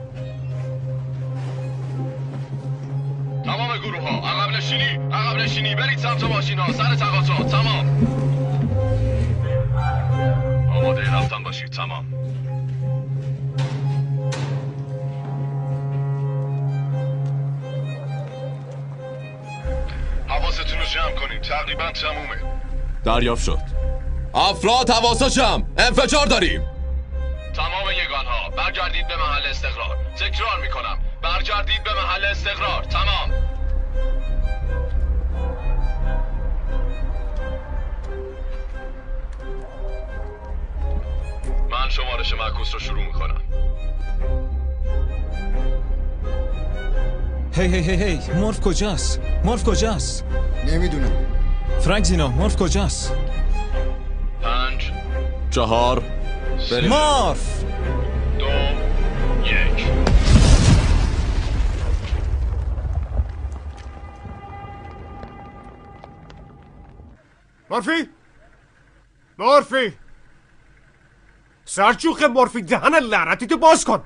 تمام گروه ها عقب نشینی عقب نشینی برید سمت ماشین ها. سر تقاطع. تمام. آماده رفتن باشید. تمام. حواستون رو جمع کنید. تقریبا تمومه. دریافت شد. افراد حواسا جمع. انفجار داریم. تمام یگانها برگردید به محل استقرار. تکرار میکنم برگردید به محل استقرار. تمام. من شمارش معکوس رو شروع میکنم. هی هی هی هی مورف کجاست؟ مورف کجاست؟ نمیدونم. فرانک زینا، مورف کجاست؟ پنج چهار بریم. مورف دو یک. مورفی؟ مورفی؟ سرچوخ مورفی، دهن لعنتی تو باز کن.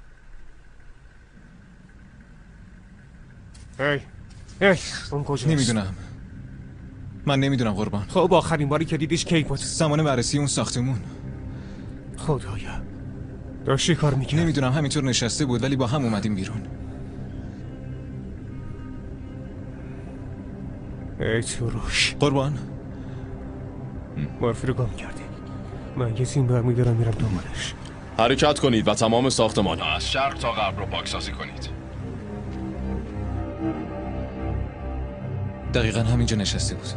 هی هی اون کجاست؟ نمیدونم. من نمیدونم قربان. خب آخرین باری که دیدیش کی بود؟ زمان بررسی اون ساختمون. خدایا داشتی کار میکرد؟ نمیدونم، همینطور نشسته بود ولی با هم اومدیم بیرون. ای تو روش قربان. مورفی رو گم کردی. من یه تیم برمیدارم میرم دنبالش. حرکت کنید و تمام ساختمان از شرق تا غرب رو پاکسازی کنید. دقیقا همینجا نشسته بود.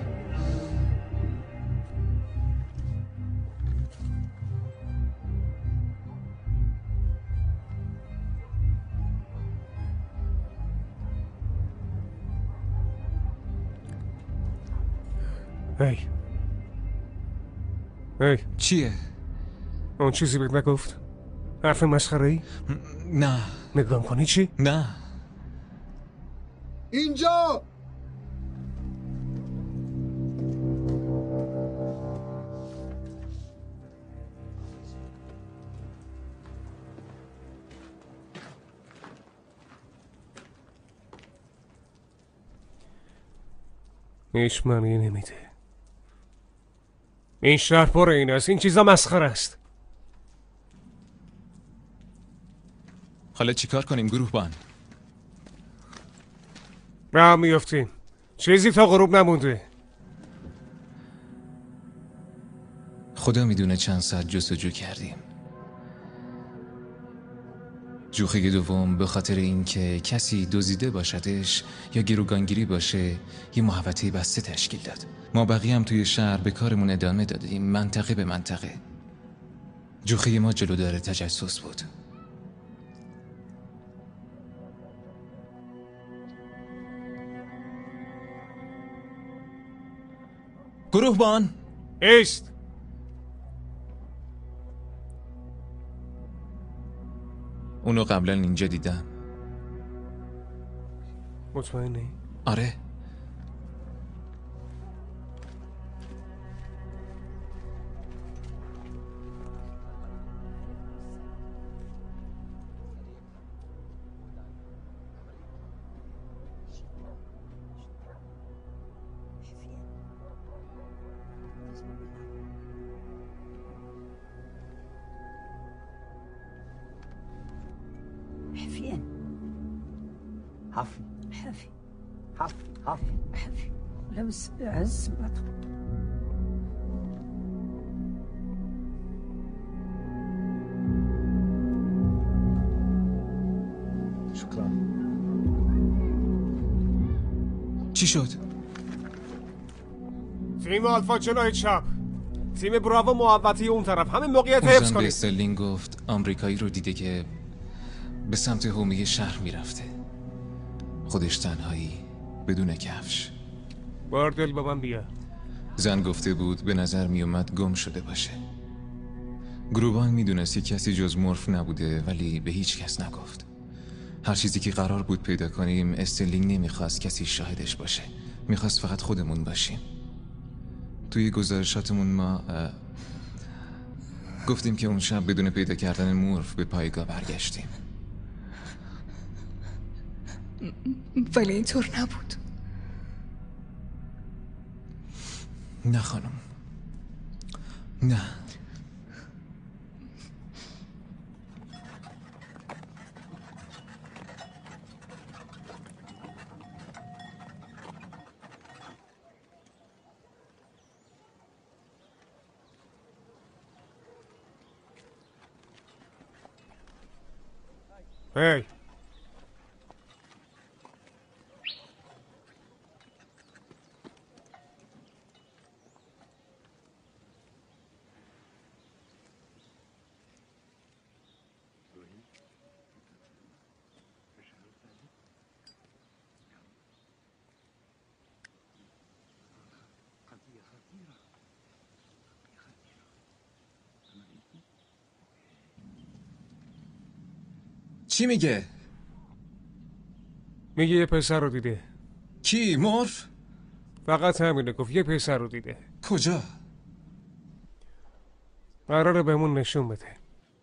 هی هی چیه؟ اون چیزی بهت نگفت؟ حرف مسخره ای؟ نه. نگام کنی چی؟ نه. اینجا هیچ معنی نمیده. این شهر پر این است. این چیزا مسخره است. حالا چیکار کنیم گروه بان؟ به هم میافتیم. چیزی تا غروب نمونده. خدا میدونه چند ساعت جستجو کردیم. جوخه دوم به خاطر اینکه کسی دزدیده باشدش یا گروگانگیری باشه یه محوطه بسته تشکیل داد. ما بقیه هم توی شهر به کارمون ادامه دادیم، منطقه به منطقه. جوخه ما جلودار تجسس بود. گروهبان ایست. اونو قبلا اینجا دیدم. مطمئنی؟ آره. حفين حفي حفي حفي حفي حفي لمس عز ما تقول شکرا. چی شد؟ تیم آلفا جلوی چپ، تیم براوو محوطه اون طرف. همه موقعیت اون حفظ زن به کنید. استرلینگ گفت آمریکایی رو دیده که به سمت حومه شهر میرفته. خودش تنهایی بدون کفش. باردل با من بیا. زن گفته بود به نظر میومد گم شده باشه. گروبان میدونستی کسی جز مورف نبوده ولی به هیچ کس نگفت. هر چیزی که قرار بود پیدا کنیم استرلینگ نمیخواست کسی شاهدش باشه. میخواست فقط خودمون باشیم. توی گزارشاتمون ما گفتیم که اون شب بدون پیدا کردن مورف به پایگاه برگشتیم. ولی اینطور نبود. نه خانم، نه. هی چی میگه؟ میگه یه پسر رو دیده. کی؟ مورف؟ فقط همینه، گفت یه پسر رو دیده. کجا؟ قراره بهمون نشون بده.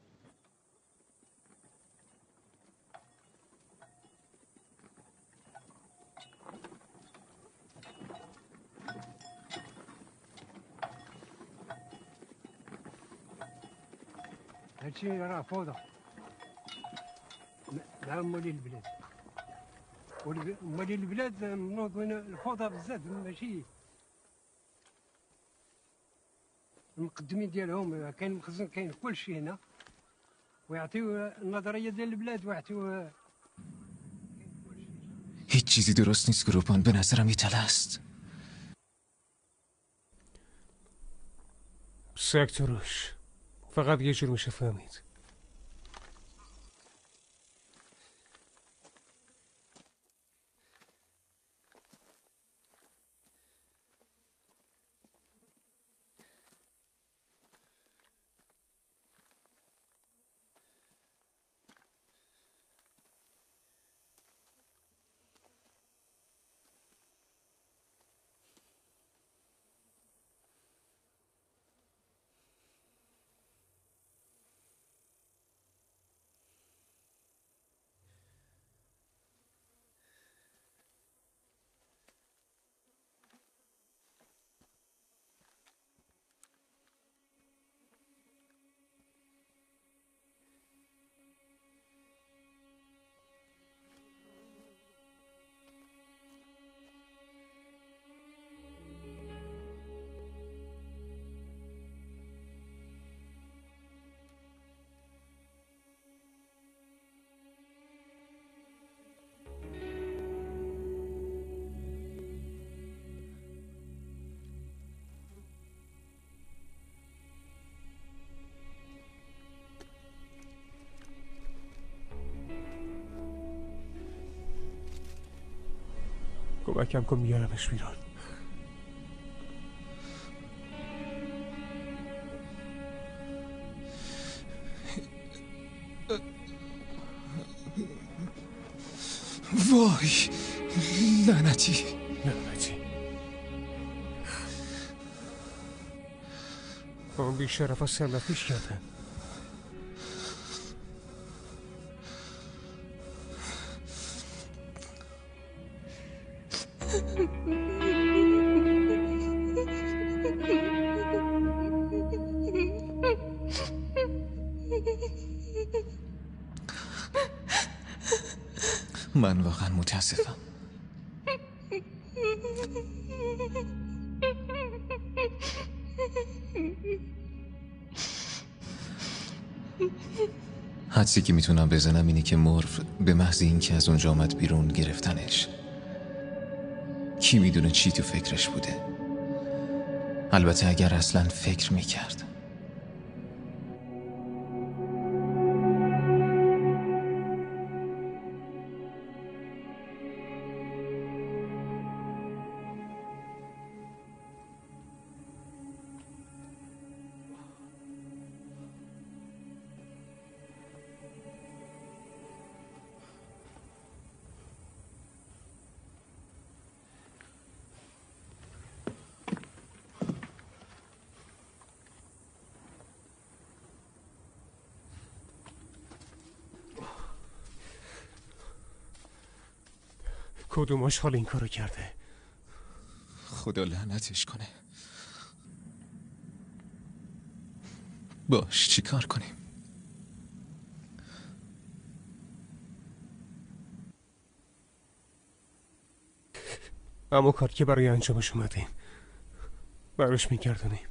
هالشي راه فوضى لا مولي البلاد مولي البلاد منوض من الفوضى بزاف ماشي المقدمين ديالهم كاين مخزن كاين كلشي هنا ويعطيو النظريه ديال البلاد ويعطيو هیچ چیزی درست نیست گروبان. به نظرم یه تله است. سگ تو روش. فقط یه جور میشه فهمید. کمکم کن بیارمش بیرون. وای لعنتی لعنتی اون بیشرف ها سلفیش کردن. من واقعا متاسفم. حدسی که میتونم بزنم اینه که مورف به محض اینکه از اونجا آمد بیرون گرفتنش. کی میدونه چی تو فکرش بوده؟ البته اگر اصلا فکر میکرد. کدوم آشغال این کارو کرده؟ خدا لعنتش کنه. باش چی کار کنیم؟ اما کار که برای انجامش اومدیم براش میگردونیم.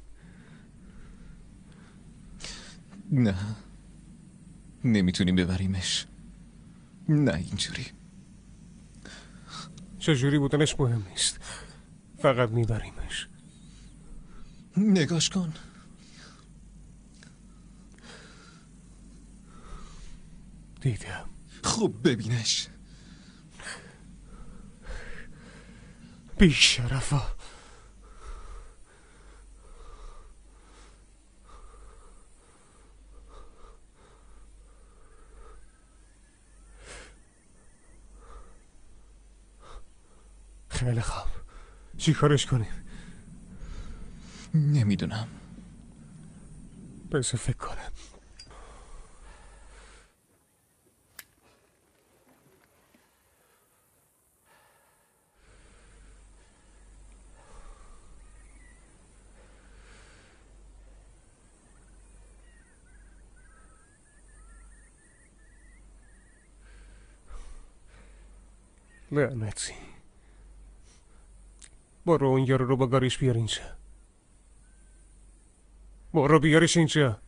نه نمیتونیم ببریمش. نه اینجوری. چجوری بودنش مهم نیست، فقط میبریمش. نگاش کن. دیدم. خب ببینش. بیشرفا. خیلی خوب، چی کارش کنیم؟ نمیدونم. بذار فکر کنم. لعنتی. برو اون یارو رو با گاریش بیار اینجا. برو بیارش اینجا.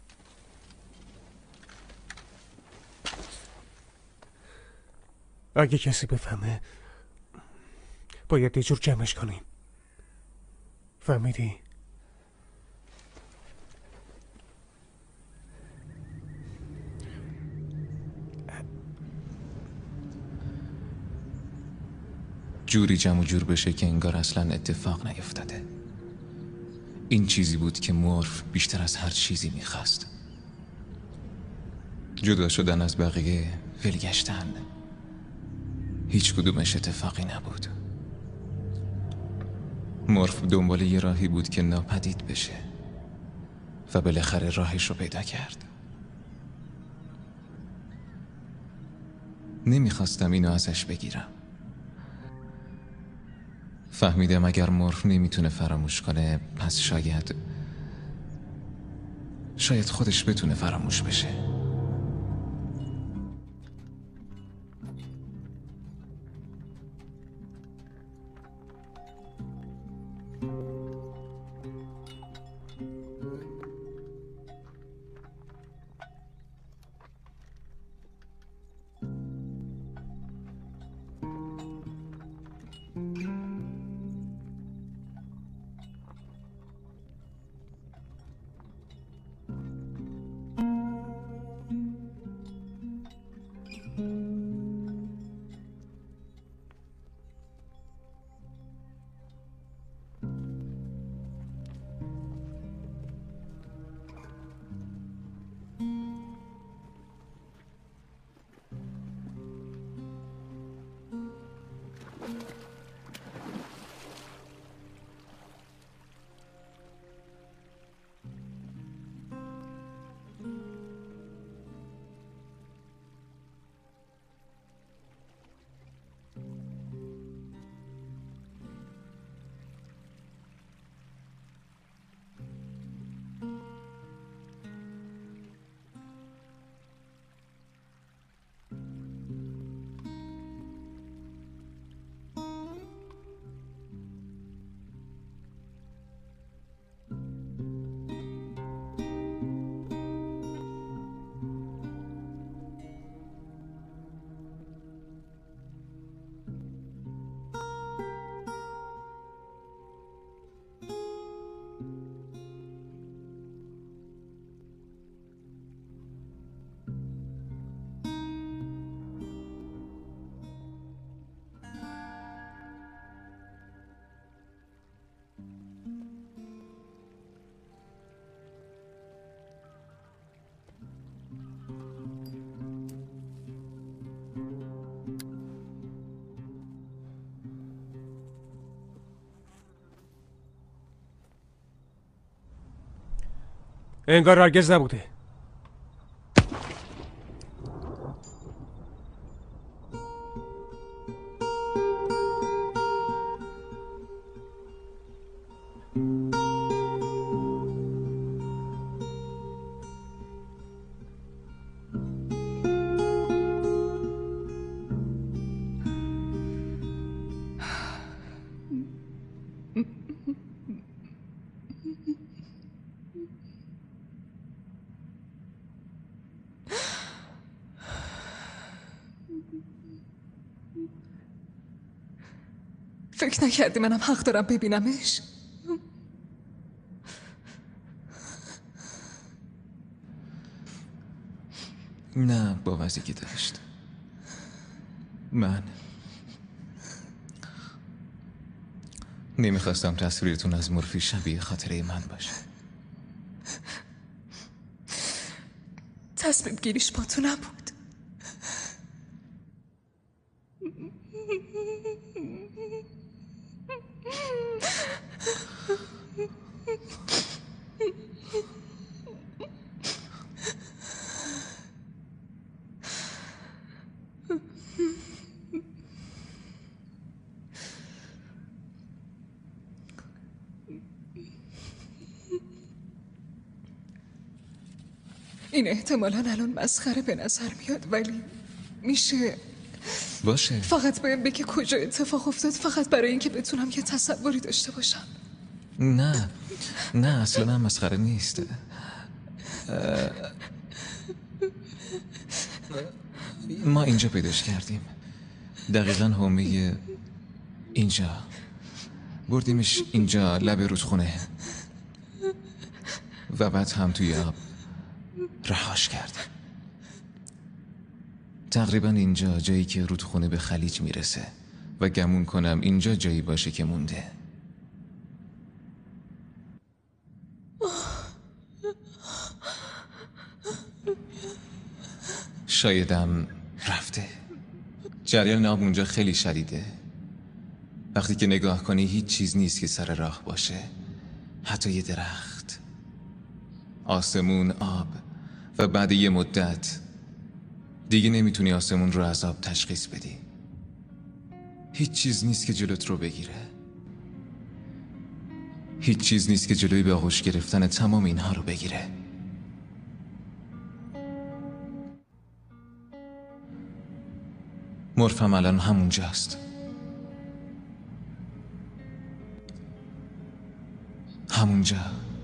اگه کسی بفهمه باید یه جور جمعش کنیم. فهمیدی؟ جوری جمع جور بشه که انگار اصلا اتفاق نیفتاده. این چیزی بود که مورف بیشتر از هر چیزی میخواست. جدا شدن از بقیه، ولگشتن. هیچ کدومش اتفاقی نبود. مورف دنبال یه راهی بود که ناپدید بشه و بالاخره راهش رو پیدا کرد. نمیخواستم اینو ازش بگیرم. فهمیدم اگر مورف نمیتونه فراموش کنه پس شاید شاید خودش بتونه فراموش بشه. انگار هرگز نبوده. فکر نکردی منم حق دارم ببینمش؟ نه باوزی داشت. من نمیخواستم تصویرتون از مورفی شبیه خاطره من باشه. تصمیم گیریش با تو نبود. این احتمالاً الان مسخره به نظر میاد، ولی میشه باشه فقط بهم بگی کجا اتفاق افتاد، فقط برای اینکه بتونم یه تصوری داشته باشم. نه نه اصلا هم مسخره نیست. ما اینجا پیداش کردیم، دقیقاً حومه اینجا. بردیمش اینجا لب رودخونه و بعد هم توی آب رهاش کرد. تقریبا اینجا جایی که رودخونه به خلیج میرسه و گمون کنم اینجا جایی باشه که مونده. شایدم رفته. جریان آب اونجا خیلی شدیده. وقتی که نگاه کنی هیچ چیز نیست که سر راه باشه، حتی یه درخت. آسمون، آب و بعد یه مدت دیگه نمیتونی آسمون رو از آب تشخیص بدی. هیچ چیز نیست که جلوت رو بگیره. هیچ چیز نیست که جلوی به آغوش گرفتن تمام اینها رو بگیره. مورفم الان همونجاست. همونجا.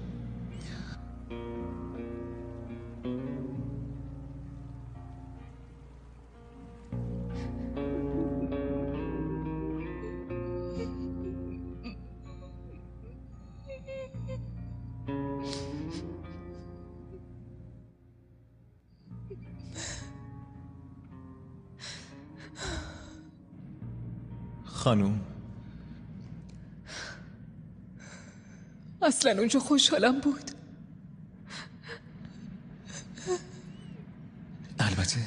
خانوم اصلا اونجا خوشحالم بود. البته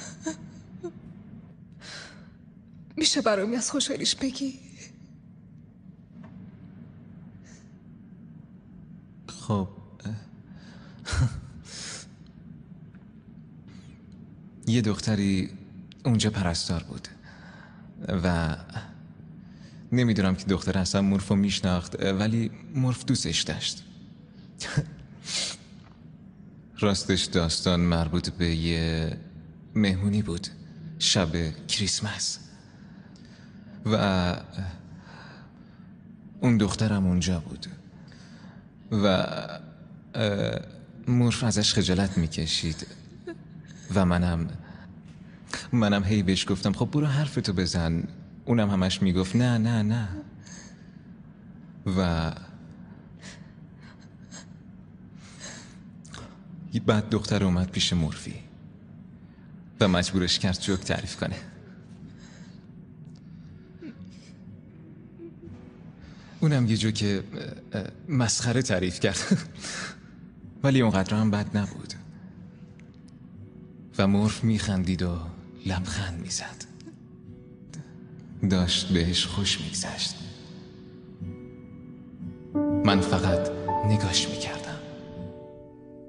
میشه برامی از خوشحالیش بگی؟ خب یه دختری اونجا پرستار بود و نمیدونم که دختر اصلا مورفو میشناخت، ولی مورف دوستش داشت. راستش داستان مربوط به یه مهمونی بود، شب کریسمس، و اون دخترم اونجا بود و مورف ازش خجالت میکشید و منم منم هی بهش گفتم خب برو حرفتو بزن. اونم همش میگفت نه نه نه. و بعد دختر اومد پیش مورفی و مجبورش کرد جوک تعریف کنه. اونم یه جوک مسخره تعریف کرد ولی اونقدر هم بد نبود و مورف میخندید و لبخند میزد. داشت بهش خوش میگذشت. من فقط نگاش میکردم.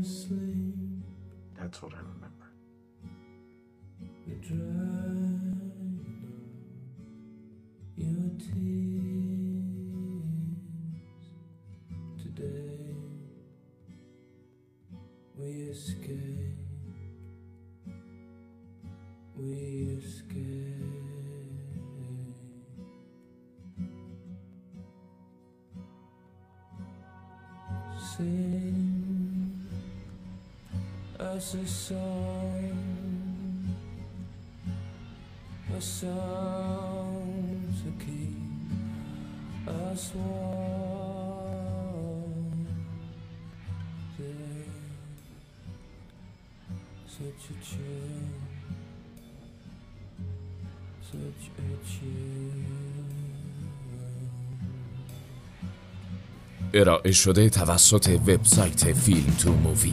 That's what I remember. Your tears today, we escape, we escape. Sing us a song, a song to keep us warm. There, such a chill, such a chill. ارائه شده توسط وبسایت فیلم تو مووی.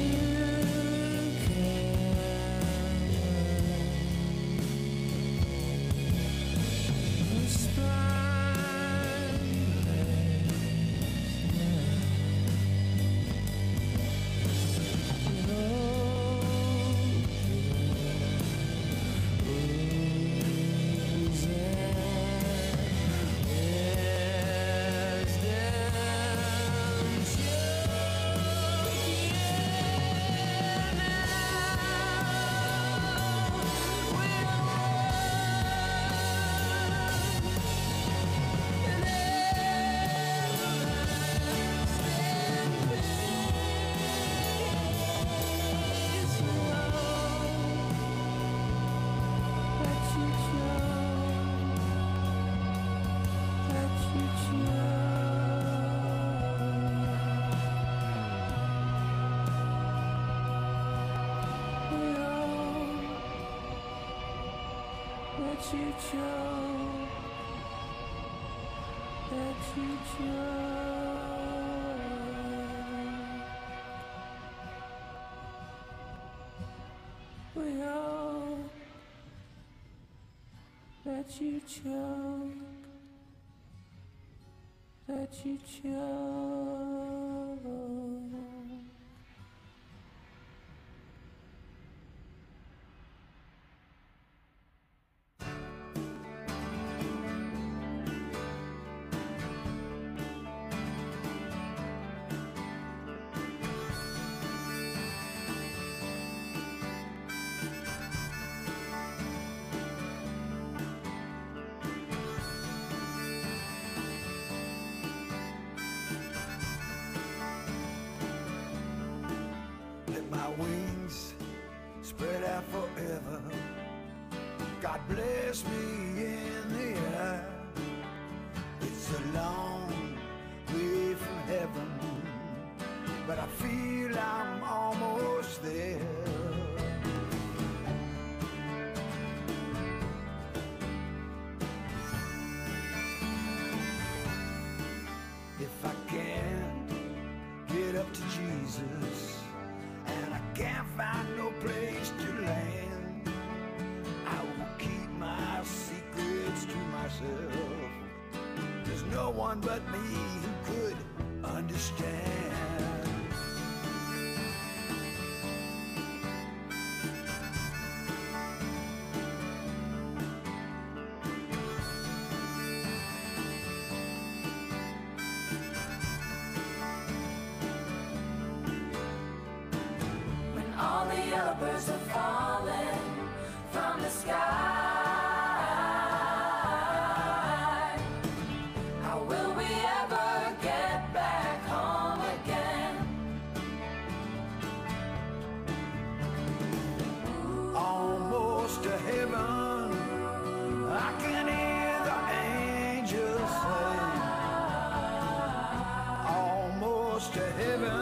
Let you show, let you show. We all let you choke, let you choke. My wings spread out forever. God bless me in the air. It's a long way from heaven, but I feel I'm almost there. If I can't get up to Jesus, can't find no place to land, I will keep my secrets to myself. There's no one but me who could understand. All the yellow birds are falling from the sky. How will we ever get back home again? Almost to heaven, I can hear the angels sing. Almost to heaven.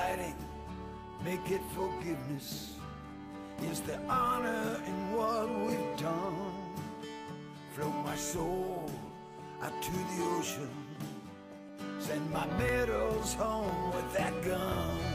fighting, make it forgiveness. Is the honor in what we've done. Float my soul out to the ocean. Send my medals home with that gun.